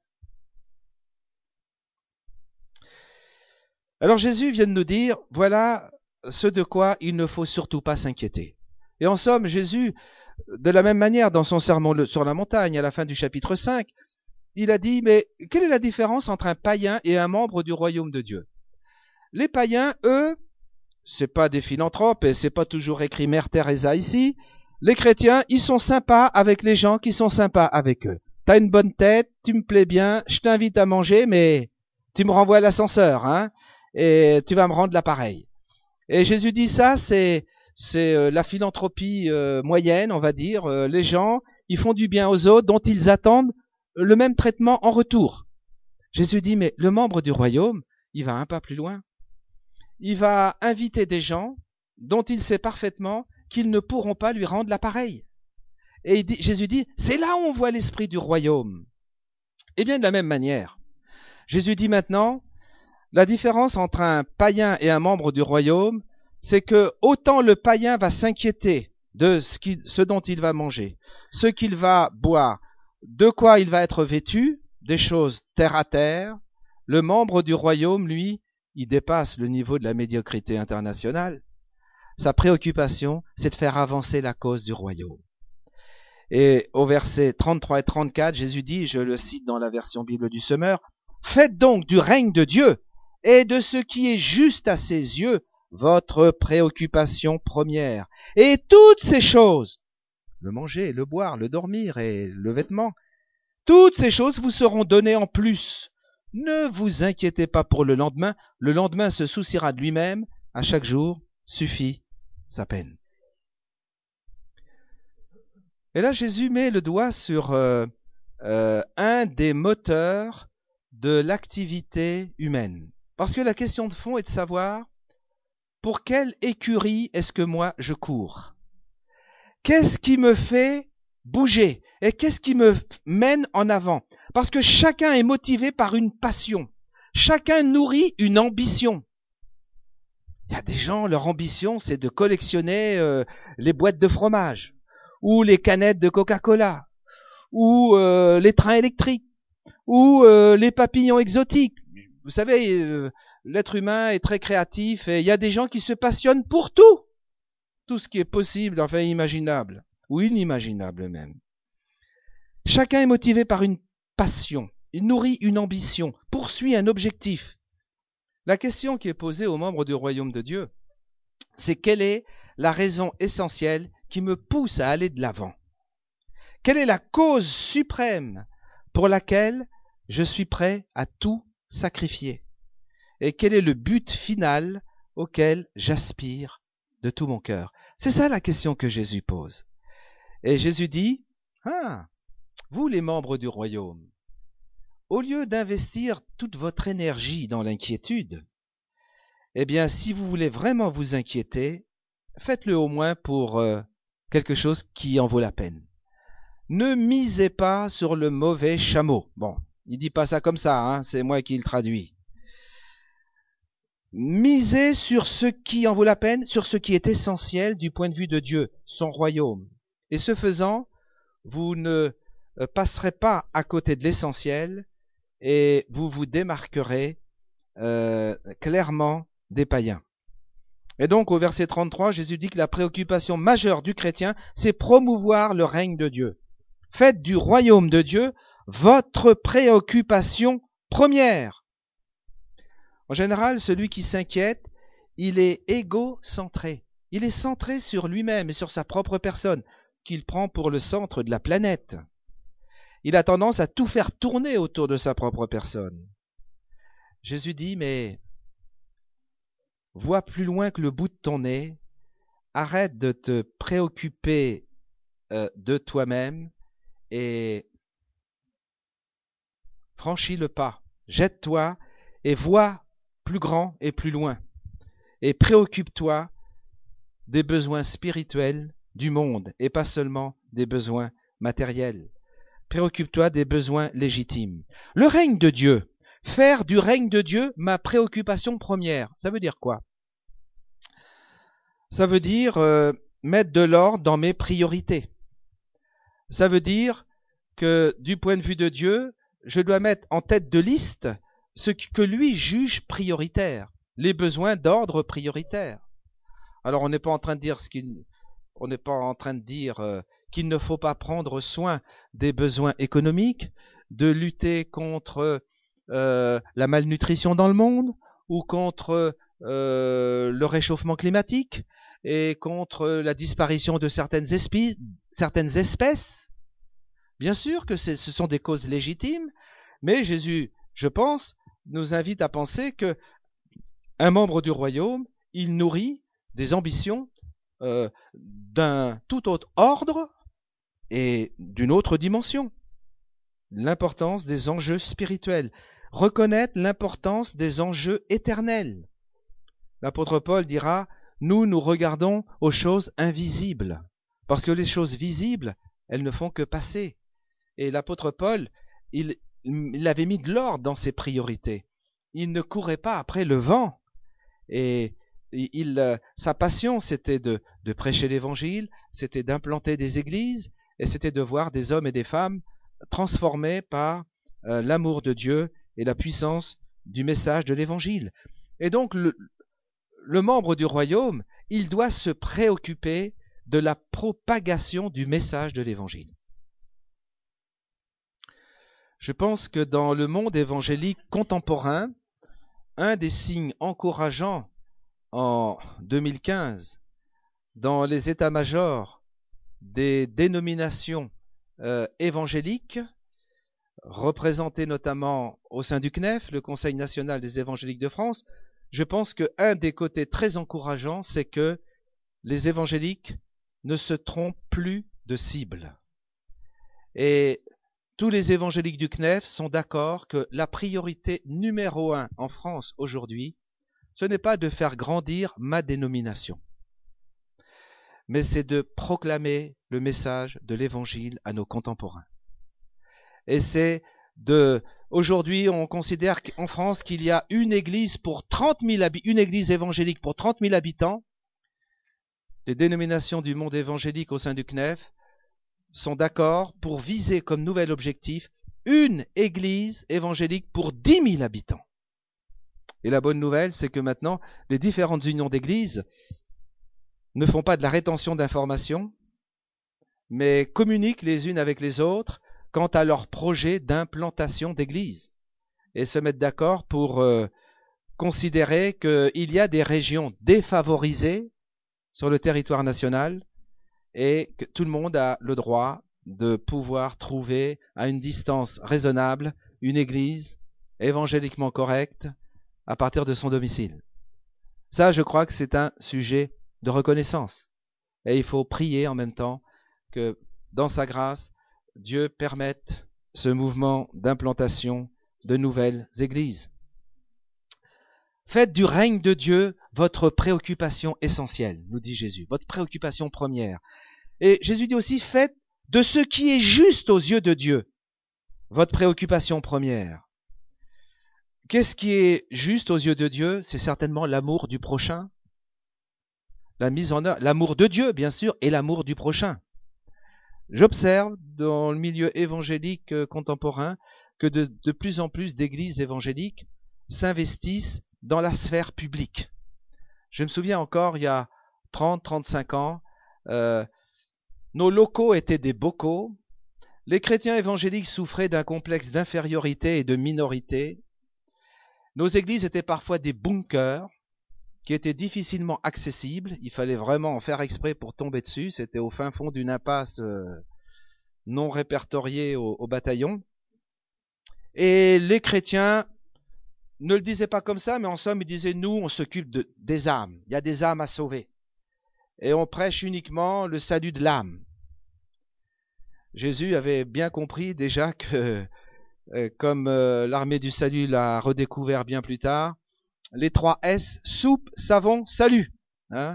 Alors Jésus vient de nous dire, voilà ce de quoi il ne faut surtout pas s'inquiéter. Et en somme, Jésus, de la même manière, dans son sermon sur la montagne, à la fin du chapitre cinq, il a dit, mais quelle est la différence entre un païen et un membre du royaume de Dieu? Les païens, eux, c'est pas des philanthropes et c'est pas toujours écrit Mère Teresa ici. Les chrétiens, ils sont sympas avec les gens qui sont sympas avec eux. T'as une bonne tête, tu me plais bien, je t'invite à manger, mais tu me renvoies à l'ascenseur, hein, et tu vas me rendre l'appareil. Et Jésus dit ça, c'est c'est euh, la philanthropie euh, moyenne, on va dire. Euh, les gens, ils font du bien aux autres, dont ils attendent le même traitement en retour. Jésus dit, mais le membre du royaume, il va un pas plus loin. Il va inviter des gens dont il sait parfaitement qu'ils ne pourront pas lui rendre l'appareil. Et il dit, Jésus dit, c'est là où on voit l'esprit du royaume. Et bien de la même manière, Jésus dit maintenant, la différence entre un païen et un membre du royaume, c'est que autant le païen va s'inquiéter de ce, qui, ce dont il va manger, ce qu'il va boire, de quoi il va être vêtu, des choses terre à terre, le membre du royaume, lui, il dépasse le niveau de la médiocrité internationale. Sa préoccupation, c'est de faire avancer la cause du royaume. Et au verset trente-trois et trente-quatre, Jésus dit, je le cite dans la version Bible du Semeur, « Faites donc du règne de Dieu et de ce qui est juste à ses yeux votre préoccupation première. Et toutes ces choses, le manger, le boire, le dormir et le vêtement, toutes ces choses vous seront données en plus. Ne vous inquiétez pas pour le lendemain, le lendemain se souciera de lui-même, à chaque jour suffit sa peine. » Et là, Jésus met le doigt sur euh, euh, un des moteurs de l'activité humaine. Parce que la question de fond est de savoir pour quelle écurie est-ce que moi je cours? Qu'est-ce qui me fait bouger? Et qu'est-ce qui me mène en avant? Parce que chacun est motivé par une passion. Chacun nourrit une ambition. Il y a des gens, leur ambition, c'est de collectionner euh, les boîtes de fromage, ou les canettes de Coca-Cola, ou euh, les trains électriques, ou euh, les papillons exotiques. Vous savez, euh, l'être humain est très créatif et il y a des gens qui se passionnent pour tout, tout ce qui est possible, enfin imaginable, ou inimaginable même. Chacun est motivé par une passion, il nourrit une ambition, poursuit un objectif. La question qui est posée aux membres du royaume de Dieu, c'est quelle est la raison essentielle qui me pousse à aller de l'avant? Quelle est la cause suprême pour laquelle je suis prêt à tout sacrifier? Et quel est le but final auquel j'aspire de tout mon cœur? C'est ça la question que Jésus pose. Et Jésus dit, ah, vous les membres du royaume, au lieu d'investir toute votre énergie dans l'inquiétude, eh bien, si vous voulez vraiment vous inquiéter, faites-le au moins pour euh, quelque chose qui en vaut la peine. Ne misez pas sur le mauvais chameau. Bon, il dit pas ça comme ça, hein, c'est moi qui le traduis. Misez sur ce qui en vaut la peine, sur ce qui est essentiel du point de vue de Dieu, son royaume. Et ce faisant, vous ne passerez pas à côté de l'essentiel et vous vous démarquerez euh, clairement des païens. Et donc au verset trente-trois, Jésus dit que la préoccupation majeure du chrétien, c'est promouvoir le règne de Dieu. Faites du royaume de Dieu votre préoccupation première. En général, celui qui s'inquiète, il est égocentré. Il est centré sur lui-même et sur sa propre personne, qu'il prend pour le centre de la planète. Il a tendance à tout faire tourner autour de sa propre personne. Jésus dit, mais vois plus loin que le bout de ton nez, arrête de te préoccuper euh, de toi-même et franchis le pas, jette-toi et vois plus grand et plus loin. Et préoccupe-toi des besoins spirituels du monde et pas seulement des besoins matériels. Préoccupe-toi des besoins légitimes. Le règne de Dieu, faire du règne de Dieu ma préoccupation première, ça veut dire quoi? Ça veut dire euh, mettre de l'ordre dans mes priorités. Ça veut dire que du point de vue de Dieu, je dois mettre en tête de liste ce que lui juge prioritaire, les besoins d'ordre prioritaire. Alors on n'est pas en train de dire ce qu'il, on n'est pas en train de dire euh, qu'il ne faut pas prendre soin des besoins économiques, de lutter contre euh, la malnutrition dans le monde ou contre euh, le réchauffement climatique et contre la disparition de certaines espèces. Certaines espèces. Bien sûr que ce sont des causes légitimes, mais Jésus, je pense, nous invite à penser que un membre du royaume, il nourrit des ambitions euh, d'un tout autre ordre et d'une autre dimension. L'importance des enjeux spirituels. Reconnaître l'importance des enjeux éternels. L'apôtre Paul dira, nous, nous regardons aux choses invisibles, parce que les choses visibles, elles ne font que passer. Et l'apôtre Paul, il, il avait mis de l'ordre dans ses priorités. Il ne courait pas après le vent. Et il, sa passion, c'était de, de prêcher l'évangile, c'était d'implanter des églises, et c'était de voir des hommes et des femmes transformés par euh, l'amour de Dieu et la puissance du message de l'évangile. Et donc, le, le membre du royaume, il doit se préoccuper de la propagation du message de l'évangile. Je pense que dans le monde évangélique contemporain, un des signes encourageants en deux mille quinze dans les états-majors des dénominations euh, évangéliques, représentées notamment au sein du C N E F, le Conseil national des évangéliques de France, je pense qu'un des côtés très encourageants, c'est que les évangéliques ne se trompent plus de cible. Et tous les évangéliques du C N E F sont d'accord que la priorité numéro un en France aujourd'hui, ce n'est pas de faire grandir ma dénomination, mais c'est de proclamer le message de l'évangile à nos contemporains. Et c'est de... Aujourd'hui, on considère qu'en France qu'il y a une église pour trente mille habitants, une église évangélique pour trente mille habitants. Les dénominations du monde évangélique au sein du C N E F sont d'accord pour viser comme nouvel objectif une église évangélique pour dix mille habitants. Et la bonne nouvelle, c'est que maintenant, les différentes unions d'églises ne font pas de la rétention d'informations, mais communiquent les unes avec les autres quant à leur projet d'implantation d'église et se mettent d'accord pour euh, considérer qu'il y a des régions défavorisées sur le territoire national et que tout le monde a le droit de pouvoir trouver à une distance raisonnable une église évangéliquement correcte à partir de son domicile. Ça, je crois que c'est un sujet de reconnaissance. Et il faut prier en même temps que, dans sa grâce, Dieu permette ce mouvement d'implantation de nouvelles églises. Faites du règne de Dieu votre préoccupation essentielle, nous dit Jésus, votre préoccupation première. Et Jésus dit aussi, faites de ce qui est juste aux yeux de Dieu votre préoccupation première. Qu'est-ce qui est juste aux yeux de Dieu? C'est certainement l'amour du prochain, la mise en œuvre, l'amour de Dieu, bien sûr, et l'amour du prochain. J'observe dans le milieu évangélique contemporain que de, de plus en plus d'églises évangéliques s'investissent dans la sphère publique. Je me souviens encore, il y a trente à trente-cinq ans, euh, nos locaux étaient des bocaux, les chrétiens évangéliques souffraient d'un complexe d'infériorité et de minorité, nos églises étaient parfois des bunkers qui étaient difficilement accessibles, il fallait vraiment en faire exprès pour tomber dessus, c'était au fin fond d'une impasse euh, non répertoriée au, au bataillon. Et les chrétiens ne le disaient pas comme ça, mais en somme, ils disaient, nous, on s'occupe de, des âmes, il y a des âmes à sauver. Et on prêche uniquement le salut de l'âme. Jésus avait bien compris déjà que, euh, comme euh, l'armée du salut l'a redécouvert bien plus tard, les trois S, soupe, savon, salut. Hein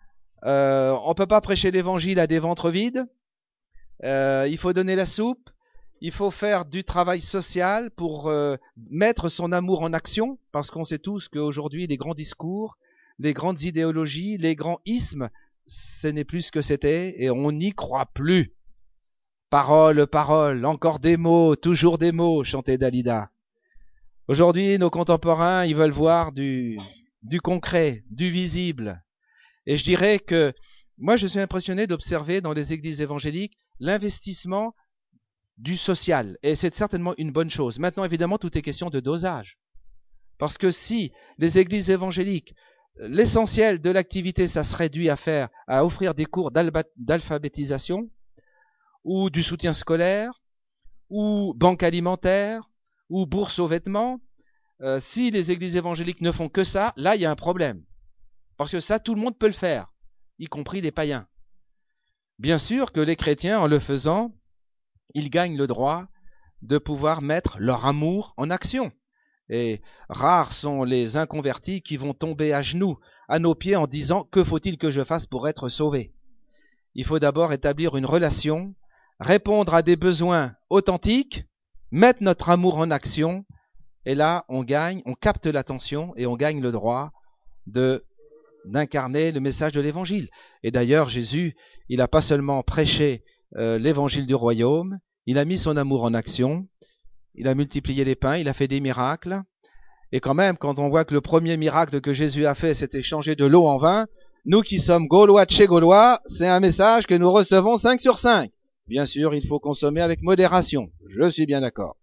euh, on ne peut pas prêcher l'évangile à des ventres vides. Euh, il faut donner la soupe. Il faut faire du travail social pour euh, mettre son amour en action, parce qu'on sait tous qu'aujourd'hui, les grands discours, les grandes idéologies, les grands ismes, ce n'est plus ce que c'était et on n'y croit plus. Parole, parole, encore des mots, toujours des mots, chantait Dalida. Aujourd'hui, nos contemporains, ils veulent voir du, du concret, du visible. Et je dirais que moi, je suis impressionné d'observer dans les églises évangéliques l'investissement du social. Et c'est certainement une bonne chose. Maintenant, évidemment, tout est question de dosage. Parce que si les églises évangéliques, l'essentiel de l'activité, ça se réduit à faire, à offrir des cours d'alphabétisation, ou du soutien scolaire, ou banque alimentaire, ou bourse aux vêtements, euh, si les églises évangéliques ne font que ça, là, il y a un problème. Parce que ça, tout le monde peut le faire, y compris les païens. Bien sûr que les chrétiens, en le faisant, ils gagnent le droit de pouvoir mettre leur amour en action. Et rares sont les inconvertis qui vont tomber à genoux, à nos pieds, en disant « Que faut-il que je fasse pour être sauvé ?» Il faut d'abord établir une relation, répondre à des besoins authentiques, mettre notre amour en action, et là, on gagne, on capte l'attention et on gagne le droit de d'incarner le message de l'évangile. Et d'ailleurs, Jésus, il n'a pas seulement prêché euh, l'évangile du royaume, il a mis son amour en action, il a multiplié les pains, il a fait des miracles. Et quand même, quand on voit que le premier miracle que Jésus a fait, c'était changer de l'eau en vin, nous qui sommes Gaulois de chez Gaulois, c'est un message que nous recevons cinq sur cinq. Bien sûr, il faut consommer avec modération, je suis bien d'accord.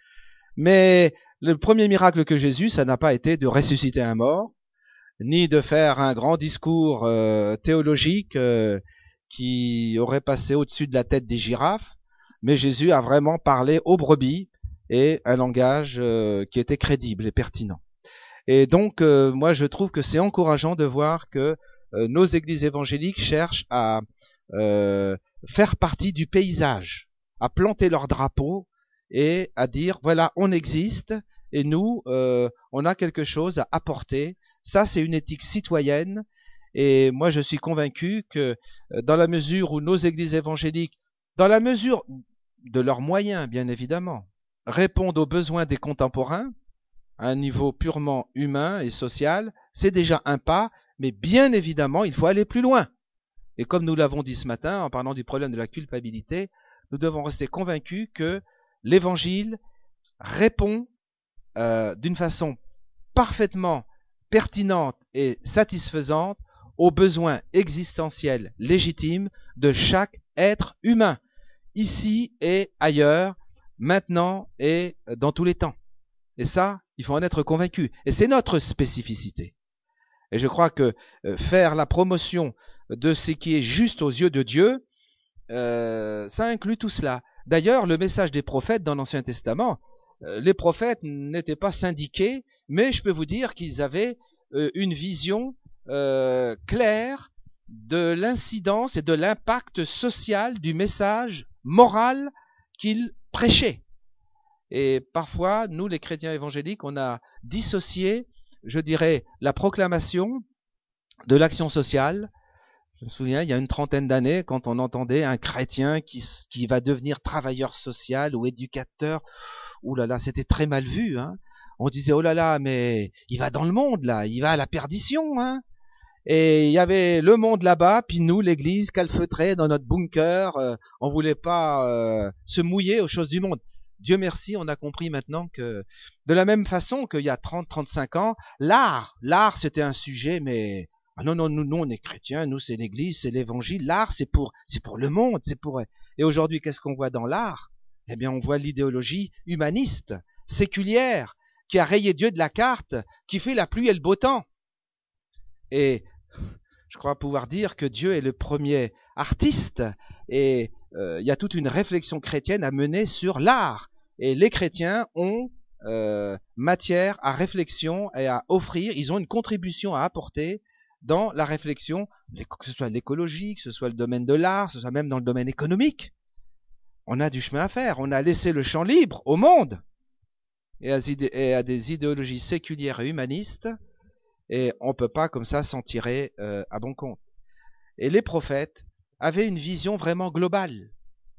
Mais le premier miracle que Jésus, ça n'a pas été de ressusciter un mort, ni de faire un grand discours euh, théologique euh, qui aurait passé au-dessus de la tête des girafes, mais Jésus a vraiment parlé aux brebis et un langage euh, qui était crédible et pertinent. Et donc, euh, moi, je trouve que c'est encourageant de voir que euh, nos églises évangéliques cherchent à euh, faire partie du paysage, à planter leur drapeau et à dire, voilà, on existe et nous, euh, on a quelque chose à apporter. Ça, c'est une éthique citoyenne et moi, je suis convaincu que dans la mesure où nos églises évangéliques, dans la mesure de leurs moyens, bien évidemment, répondent aux besoins des contemporains, à un niveau purement humain et social, c'est déjà un pas, mais bien évidemment, il faut aller plus loin. Et comme nous l'avons dit ce matin, en parlant du problème de la culpabilité, nous devons rester convaincus que l'Évangile répond euh, d'une façon parfaitement pertinente et satisfaisante aux besoins existentiels légitimes de chaque être humain, ici et ailleurs, maintenant et dans tous les temps. Et ça, il faut en être convaincu. Et c'est notre spécificité. Et je crois que euh, faire la promotion de ce qui est juste aux yeux de Dieu, euh, ça inclut tout cela. D'ailleurs, le message des prophètes dans l'Ancien Testament, euh, les prophètes n'étaient pas syndiqués, mais je peux vous dire qu'ils avaient euh, une vision euh, claire de l'incidence et de l'impact social du message moral qu'ils prêchaient. Et parfois, nous, les chrétiens évangéliques, on a dissocié, je dirais, la proclamation de l'action sociale. Je me souviens, il y a une trentaine d'années, quand on entendait un chrétien qui, qui va devenir travailleur social ou éducateur, ouh là là, c'était très mal vu, hein. On disait, oh là là, mais il va dans le monde, là, il va à la perdition, hein. Et il y avait le monde là-bas, puis nous, l'église, calfeutrée dans notre bunker, euh, on voulait pas euh, se mouiller aux choses du monde. Dieu merci, on a compris maintenant que, de la même façon qu'il y a trente à trente-cinq ans, l'art, l'art c'était un sujet, mais ah non, non, nous, nous on est chrétiens, nous c'est l'église, c'est l'évangile, l'art c'est pour, c'est pour le monde, c'est pour... Et aujourd'hui, qu'est-ce qu'on voit dans l'art? Eh bien, on voit l'idéologie humaniste, séculière, qui a rayé Dieu de la carte, qui fait la pluie et le beau temps. Et je crois pouvoir dire que Dieu est le premier artiste et euh, il y a toute une réflexion chrétienne à mener sur l'art. Et les chrétiens ont euh, matière à réflexion et à offrir, ils ont une contribution à apporter dans la réflexion, que ce soit l'écologie, que ce soit le domaine de l'art, que ce soit même dans le domaine économique. On a du chemin à faire, on a laissé le champ libre au monde et à, et à des idéologies séculières et humanistes. Et on ne peut pas comme ça s'en tirer euh, à bon compte. Et les prophètes avaient une vision vraiment globale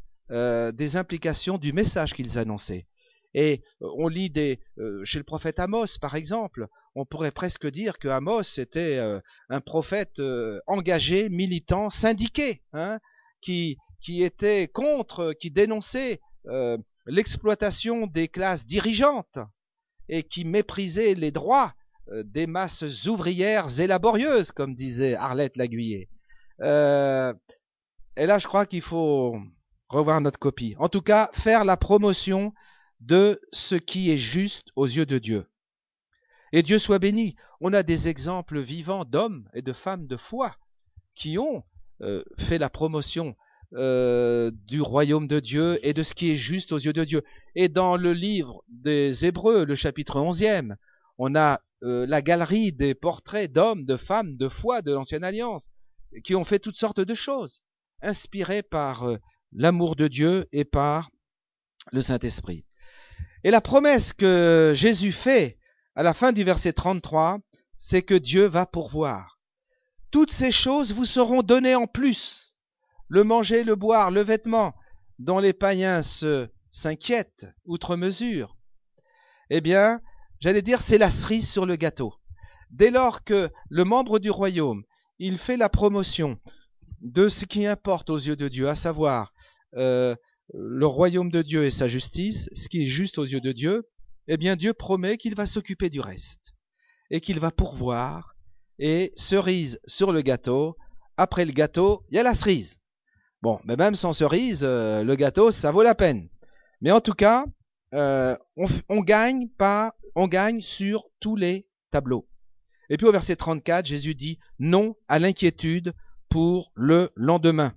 euh, des implications du message qu'ils annonçaient. Et euh, on lit des, euh, chez le prophète Amos, par exemple, on pourrait presque dire que Amos était euh, un prophète euh, engagé, militant, syndiqué, hein, qui, qui était contre, qui dénonçait euh, l'exploitation des classes dirigeantes et qui méprisait les droits des masses ouvrières et laborieuses, comme disait Arlette Laguiller. Euh, et là, je crois qu'il faut revoir notre copie. En tout cas, faire la promotion de ce qui est juste aux yeux de Dieu. Et Dieu soit béni. On a des exemples vivants d'hommes et de femmes de foi qui ont euh, fait la promotion euh, du royaume de Dieu et de ce qui est juste aux yeux de Dieu. Et dans le livre des Hébreux, le chapitre onzième, on a Euh, la galerie des portraits d'hommes, de femmes, de foi de l'Ancienne Alliance, qui ont fait toutes sortes de choses, inspirés par euh, l'amour de Dieu et par le Saint-Esprit. Et la promesse que Jésus fait à la fin du verset trente-trois, c'est que Dieu va pourvoir. Toutes ces choses vous seront données en plus. Le manger, le boire, le vêtement, dont les païens se, s'inquiètent outre mesure. Eh bien, j'allais dire, c'est la cerise sur le gâteau. Dès lors que le membre du royaume, il fait la promotion de ce qui importe aux yeux de Dieu, à savoir euh, le royaume de Dieu et sa justice, ce qui est juste aux yeux de Dieu, eh bien Dieu promet qu'il va s'occuper du reste et qu'il va pourvoir. Et cerise sur le gâteau, après le gâteau, il y a la cerise. Bon, mais même sans cerise, euh, le gâteau, ça vaut la peine. Mais en tout cas, euh, on, on gagne pas On gagne sur tous les tableaux. Et puis au verset trente-quatre, Jésus dit non à l'inquiétude pour le lendemain.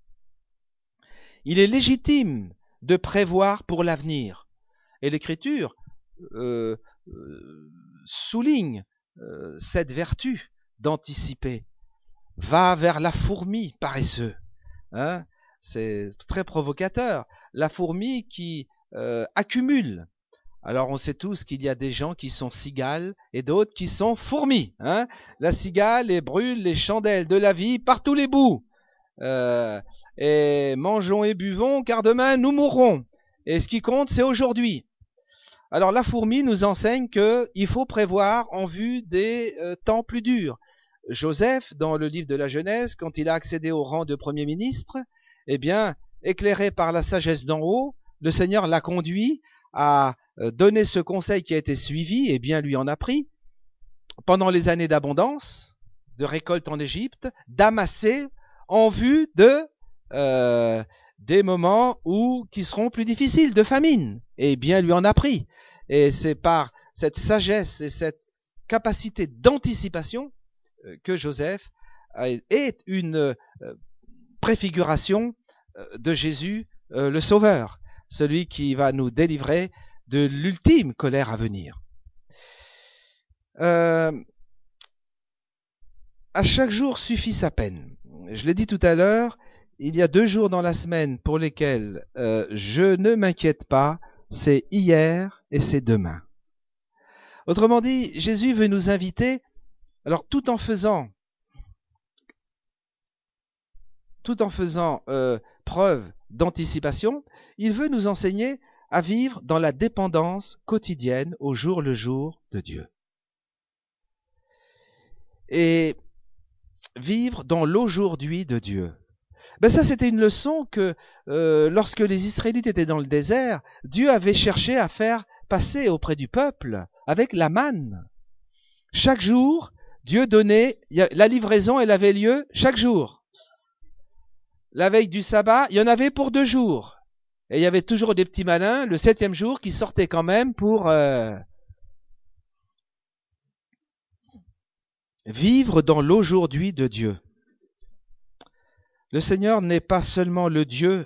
Il est légitime de prévoir pour l'avenir. Et l'Écriture euh, euh, souligne euh, cette vertu d'anticiper. Va vers la fourmi paresseux. Hein? C'est très provocateur. La fourmi qui euh, accumule. Alors on sait tous qu'il y a des gens qui sont cigales et d'autres qui sont fourmis. Hein, la cigale elle brûle les chandelles de la vie par tous les bouts. Euh, et mangeons et buvons car demain nous mourrons. Et ce qui compte c'est aujourd'hui. Alors la fourmi nous enseigne qu'il faut prévoir en vue des euh, temps plus durs. Joseph, dans le livre de la Genèse, quand il a accédé au rang de premier ministre, eh bien éclairé par la sagesse d'en haut, le Seigneur l'a conduit à donner ce conseil qui a été suivi, et bien lui en a pris, pendant les années d'abondance, de récolte en Égypte, d'amasser en vue de euh, des moments où qui seront plus difficiles, de famine, et bien lui en a pris. Et c'est par cette sagesse et cette capacité d'anticipation que Joseph est une préfiguration de Jésus, le Sauveur, celui qui va nous délivrer de l'ultime colère à venir. Euh, à chaque jour suffit sa peine. Je l'ai dit tout à l'heure, il y a deux jours dans la semaine pour lesquels euh, je ne m'inquiète pas, c'est hier et c'est demain. Autrement dit, Jésus veut nous inviter, alors tout en faisant, tout en faisant euh, preuve d'anticipation, il veut nous enseigner à vivre dans la dépendance quotidienne au jour le jour de Dieu. Et vivre dans l'aujourd'hui de Dieu. Ben ça, c'était une leçon que euh, lorsque les Israélites étaient dans le désert, Dieu avait cherché à faire passer auprès du peuple avec la manne. Chaque jour, Dieu donnait, la livraison, elle avait lieu chaque jour. La veille du sabbat, il y en avait pour deux jours. Et il y avait toujours des petits malins, le septième jour, qui sortaient quand même pour euh, vivre dans l'aujourd'hui de Dieu. Le Seigneur n'est pas seulement le Dieu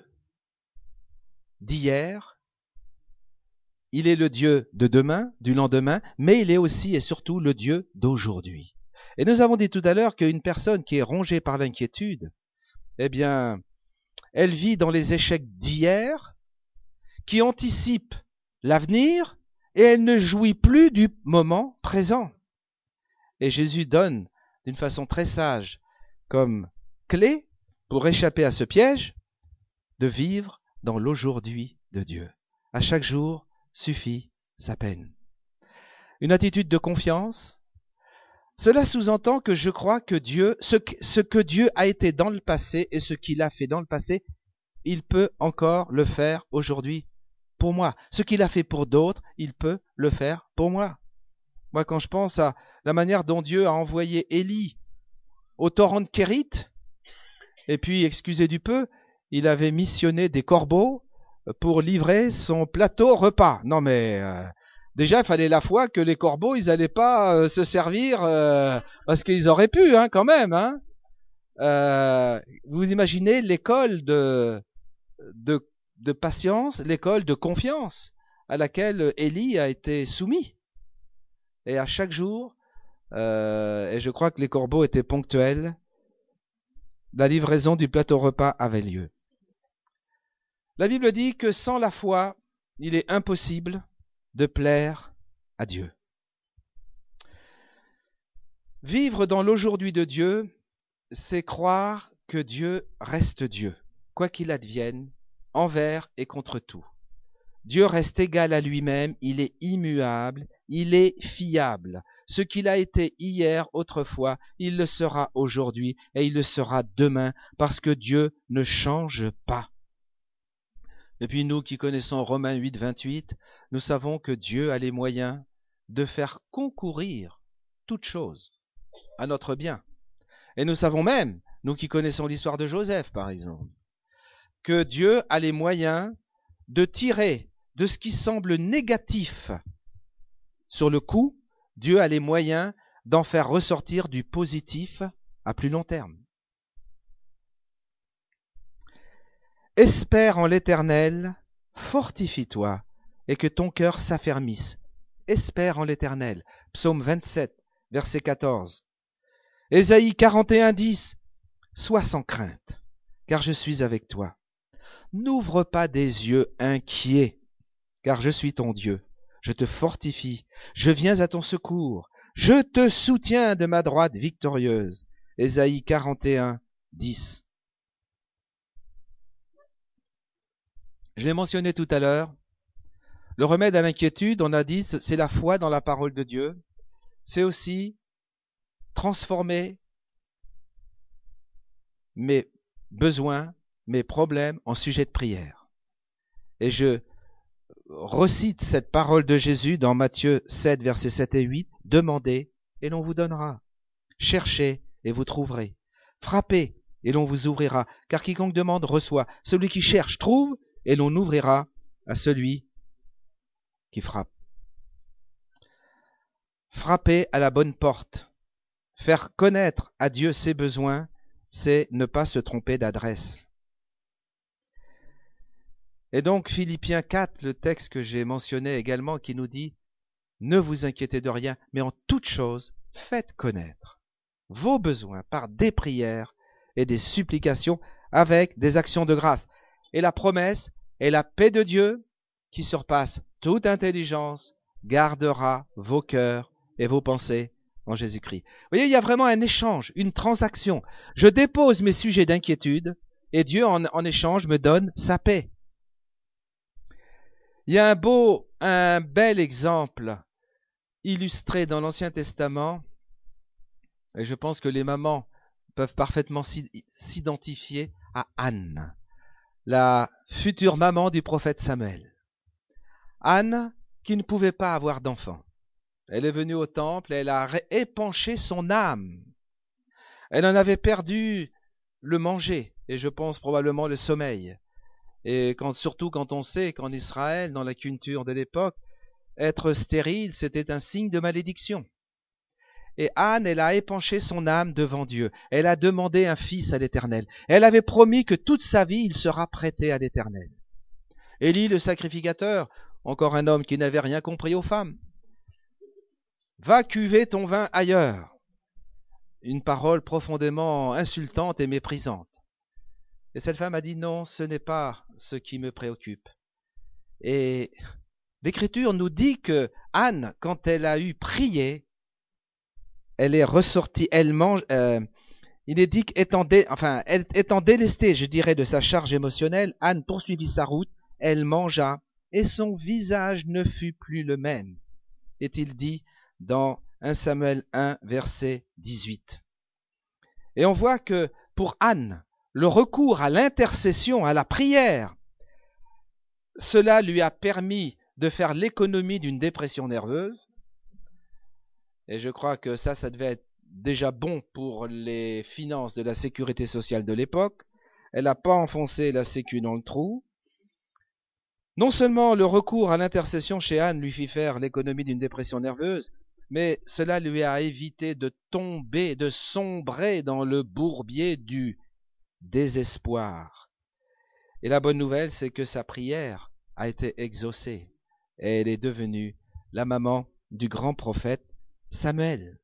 d'hier, il est le Dieu de demain, du lendemain, mais il est aussi et surtout le Dieu d'aujourd'hui. Et nous avons dit tout à l'heure qu'une personne qui est rongée par l'inquiétude, eh bien, elle vit dans les échecs d'hier, qui anticipe l'avenir, et elle ne jouit plus du moment présent. Et Jésus donne, d'une façon très sage, comme clé, pour échapper à ce piège, de vivre dans l'aujourd'hui de Dieu. À chaque jour suffit sa peine. Une attitude de confiance. Cela sous-entend que je crois que Dieu, ce que, ce que Dieu a été dans le passé et ce qu'il a fait dans le passé, il peut encore le faire aujourd'hui pour moi. Ce qu'il a fait pour d'autres, il peut le faire pour moi. Moi, quand je pense à la manière dont Dieu a envoyé Élie au torrent de Kérit, et puis, excusez du peu, il avait missionné des corbeaux pour livrer son plateau repas. Non mais, euh, déjà, il fallait la foi que les corbeaux, ils n'allaient pas euh, se servir, euh, parce qu'ils auraient pu, hein, quand même. Hein. Euh, vous imaginez l'école de, de, de patience, l'école de confiance à laquelle Élie a été soumis. Et à chaque jour, euh, et je crois que les corbeaux étaient ponctuels, la livraison du plateau repas avait lieu. La Bible dit que sans la foi, il est impossible de plaire à Dieu. Vivre dans l'aujourd'hui de Dieu, c'est croire que Dieu reste Dieu, quoi qu'il advienne, envers et contre tout. Dieu reste égal à lui-même, il est immuable, il est fiable. Ce qu'il a été hier, autrefois, il le sera aujourd'hui et il le sera demain, parce que Dieu ne change pas. Et puis nous qui connaissons Romains huit, vingt-huit, nous savons que Dieu a les moyens de faire concourir toute chose à notre bien. Et nous savons même, nous qui connaissons l'histoire de Joseph par exemple, que Dieu a les moyens de tirer de ce qui semble négatif sur le coup, Dieu a les moyens d'en faire ressortir du positif à plus long terme. Espère en l'Éternel, fortifie-toi, et que ton cœur s'affermisse. Espère en l'Éternel. Psaume vingt-sept, verset quatorze. Ésaïe quarante et un, dix. Sois sans crainte, car je suis avec toi. N'ouvre pas des yeux inquiets, car je suis ton Dieu. Je te fortifie, je viens à ton secours, je te soutiens de ma droite victorieuse. Ésaïe quarante et un, dix. Je l'ai mentionné tout à l'heure, le remède à l'inquiétude, on a dit, c'est la foi dans la parole de Dieu. C'est aussi transformer mes besoins mes problèmes en sujet de prière. Et je recite cette parole de Jésus dans Matthieu sept, versets sept et huit. Demandez et l'on vous donnera. Cherchez et vous trouverez. Frappez et l'on vous ouvrira. Car quiconque demande reçoit. Celui qui cherche trouve et l'on ouvrira à celui qui frappe. Frapper à la bonne porte. Faire connaître à Dieu ses besoins, c'est ne pas se tromper d'adresse. Et donc Philippiens quatre, le texte que j'ai mentionné également, qui nous dit « Ne vous inquiétez de rien, mais en toute chose, faites connaître vos besoins par des prières et des supplications avec des actions de grâce. » Et la promesse est la paix de Dieu qui surpasse toute intelligence, gardera vos cœurs et vos pensées en Jésus-Christ. Vous voyez, il y a vraiment un échange, une transaction. Je dépose mes sujets d'inquiétude et Dieu, en, en échange, me donne sa paix. Il y a un beau, un bel exemple illustré dans l'Ancien Testament, et je pense que les mamans peuvent parfaitement s'identifier à Anne, la future maman du prophète Samuel. Anne, qui ne pouvait pas avoir d'enfant. Elle est venue au temple et elle a épanché son âme. Elle en avait perdu le manger et je pense probablement le sommeil. Et quand, surtout quand on sait qu'en Israël, dans la culture de l'époque, être stérile, c'était un signe de malédiction. Et Anne, elle a épanché son âme devant Dieu. Elle a demandé un fils à l'Éternel. Elle avait promis que toute sa vie, il sera prêté à l'Éternel. Élie, le sacrificateur, encore un homme qui n'avait rien compris aux femmes, va cuver ton vin ailleurs. Une parole profondément insultante et méprisante. Et cette femme a dit non, ce n'est pas ce qui me préoccupe. Et l'Écriture nous dit que Anne, quand elle a eu prié, elle est ressortie, elle mange, euh, il est dit qu'étant dé, enfin, elle, étant délestée, je dirais, de sa charge émotionnelle, Anne poursuivit sa route, elle mangea, et son visage ne fut plus le même, est-il dit dans premier Samuel un, verset dix-huit. Et on voit que pour Anne, le recours à l'intercession, à la prière, cela lui a permis de faire l'économie d'une dépression nerveuse. Et je crois que ça, ça devait être déjà bon pour les finances de la sécurité sociale de l'époque. Elle n'a pas enfoncé la sécu dans le trou. Non seulement le recours à l'intercession chez Anne lui fit faire l'économie d'une dépression nerveuse, mais cela lui a évité de tomber, de sombrer dans le bourbier du désespoir. Et la bonne nouvelle, c'est que sa prière a été exaucée et elle est devenue la maman du grand prophète Samuel.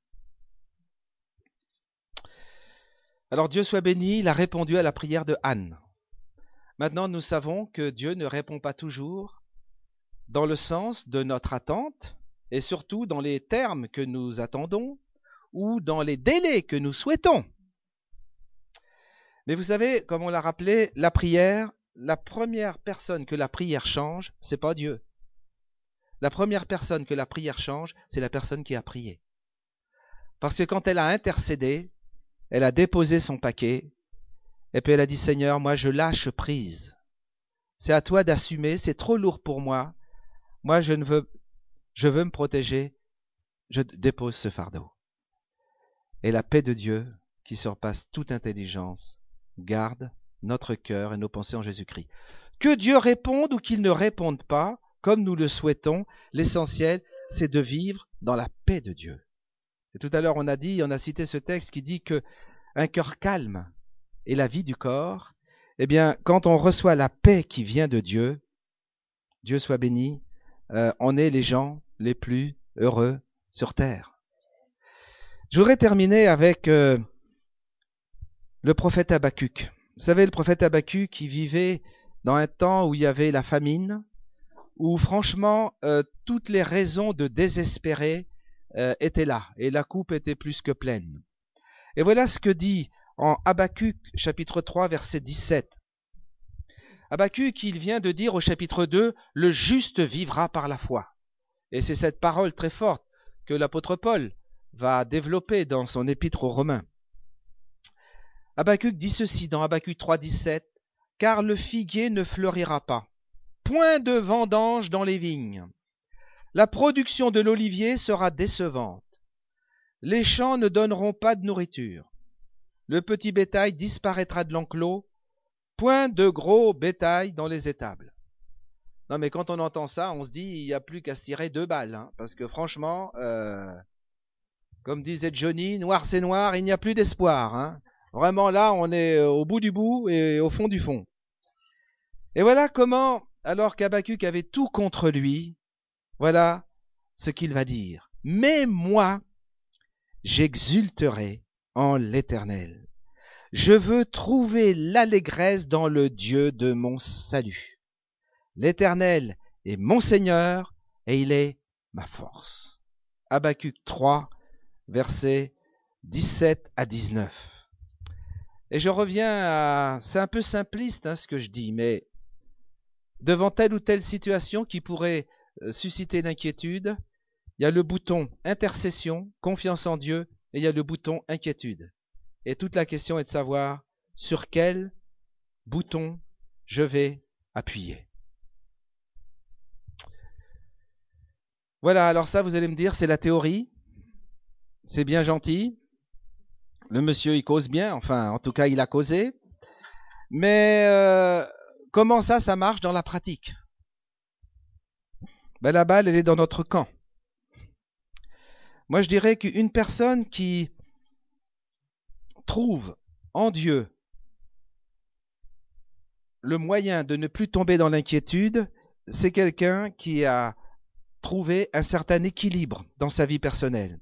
Alors Dieu soit béni, il a répondu à la prière de Anne. Maintenant, nous savons que Dieu ne répond pas toujours dans le sens de notre attente et surtout dans les termes que nous attendons ou dans les délais que nous souhaitons. Mais vous savez, comme on l'a rappelé, la prière, la première personne que la prière change, c'est pas Dieu. La première personne que la prière change, c'est la personne qui a prié. Parce que quand elle a intercédé, elle a déposé son paquet, et puis elle a dit « Seigneur, moi je lâche prise. C'est à toi d'assumer, c'est trop lourd pour moi. Moi je ne veux, je veux me protéger, je dépose ce fardeau. » Et la paix de Dieu, qui surpasse toute intelligence, garde notre cœur et nos pensées en Jésus-Christ. Que Dieu réponde ou qu'il ne réponde pas, comme nous le souhaitons, l'essentiel, c'est de vivre dans la paix de Dieu. Et tout à l'heure, on a dit, on a cité ce texte qui dit que un cœur calme est la vie du corps. Eh bien, quand on reçoit la paix qui vient de Dieu, Dieu soit béni, euh, on est les gens les plus heureux sur terre. Je voudrais terminer avec euh, le prophète Habacuc. Vous savez, le prophète Habacuc qui vivait dans un temps où il y avait la famine, où franchement, euh, toutes les raisons de désespérer euh, étaient là, et la coupe était plus que pleine. Et voilà ce que dit en Habacuc, chapitre trois, verset dix-sept. Habacuc, il vient de dire au chapitre deux, « Le juste vivra par la foi ». Et c'est cette parole très forte que l'apôtre Paul va développer dans son épître aux Romains. Habacuc dit ceci dans Habacuc trois, dix-sept, car le figuier ne fleurira pas. Point de vendange dans les vignes. La production de l'olivier sera décevante. Les champs ne donneront pas de nourriture. Le petit bétail disparaîtra de l'enclos. Point de gros bétail dans les étables. Non mais quand on entend ça, on se dit il n'y a plus qu'à se tirer deux balles, hein, parce que franchement, euh, comme disait Johnny, noir c'est noir, il n'y a plus d'espoir. Hein. Vraiment là, on est au bout du bout et au fond du fond. Et voilà comment, alors qu'Habacuc avait tout contre lui, voilà ce qu'il va dire. Mais moi, j'exulterai en l'Éternel. Je veux trouver l'allégresse dans le Dieu de mon salut. L'Éternel est mon Seigneur et il est ma force. Habacuc trois, versets dix-sept à dix-neuf. Et je reviens à... C'est un peu simpliste hein, ce que je dis, mais devant telle ou telle situation qui pourrait susciter l'inquiétude, il y a le bouton intercession, confiance en Dieu, et il y a le bouton inquiétude. Et toute la question est de savoir sur quel bouton je vais appuyer. Voilà, alors ça, vous allez me dire, c'est la théorie. C'est bien gentil. Le monsieur, il cause bien. Enfin, en tout cas, il a causé. Mais euh, comment ça, ça marche dans la pratique? Ben, la balle, elle est dans notre camp. Moi, je dirais qu'une personne qui trouve en Dieu le moyen de ne plus tomber dans l'inquiétude, c'est quelqu'un qui a trouvé un certain équilibre dans sa vie personnelle.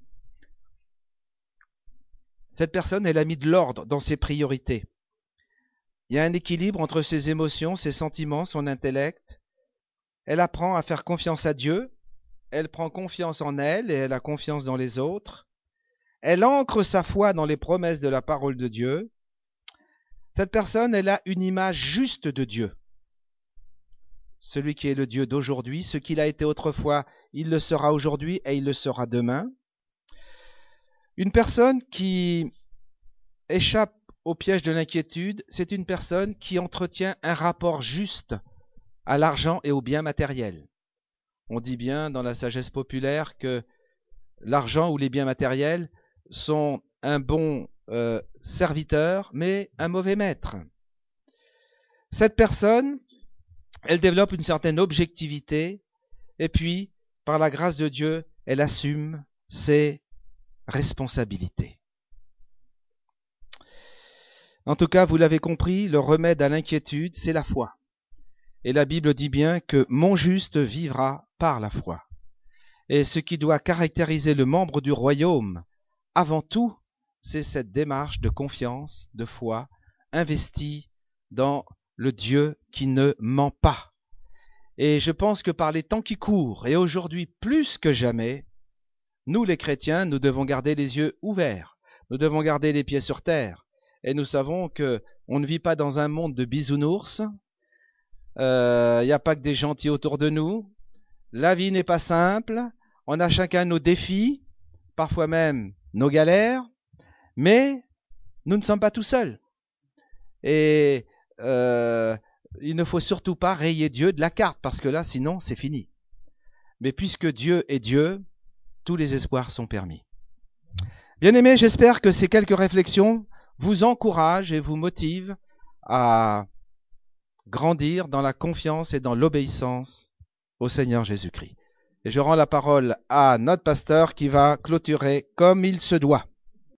Cette personne, elle a mis de l'ordre dans ses priorités. Il y a un équilibre entre ses émotions, ses sentiments, son intellect. Elle apprend à faire confiance à Dieu. Elle prend confiance en elle et elle a confiance dans les autres. Elle ancre sa foi dans les promesses de la parole de Dieu. Cette personne, elle a une image juste de Dieu. Celui qui est le Dieu d'aujourd'hui, ce qu'il a été autrefois, il le sera aujourd'hui et il le sera demain. Une personne qui échappe au piège de l'inquiétude, c'est une personne qui entretient un rapport juste à l'argent et aux biens matériels. On dit bien dans la sagesse populaire que l'argent ou les biens matériels sont un bon euh, serviteur, mais un mauvais maître. Cette personne, elle développe une certaine objectivité, et puis, par la grâce de Dieu, elle assume ses responsabilités. En tout cas, vous l'avez compris, le remède à l'inquiétude, c'est la foi. Et la Bible dit bien que mon juste vivra par la foi. Et ce qui doit caractériser le membre du royaume, avant tout, c'est cette démarche de confiance, de foi, investie dans le Dieu qui ne ment pas. Et je pense que par les temps qui courent, et aujourd'hui plus que jamais, nous les chrétiens, nous devons garder les yeux ouverts, nous devons garder les pieds sur terre, et nous savons que on ne vit pas dans un monde de bisounours, il euh, n'y a pas que des gentils autour de nous, la vie n'est pas simple, on a chacun nos défis, parfois même nos galères, mais nous ne sommes pas tout seuls. Et euh, il ne faut surtout pas rayer Dieu de la carte, parce que là, sinon, c'est fini. Mais puisque Dieu est Dieu, tous les espoirs sont permis. Bien-aimés, j'espère que ces quelques réflexions vous encouragent et vous motivent à grandir dans la confiance et dans l'obéissance au Seigneur Jésus-Christ. Et je rends la parole à notre pasteur qui va clôturer comme il se doit.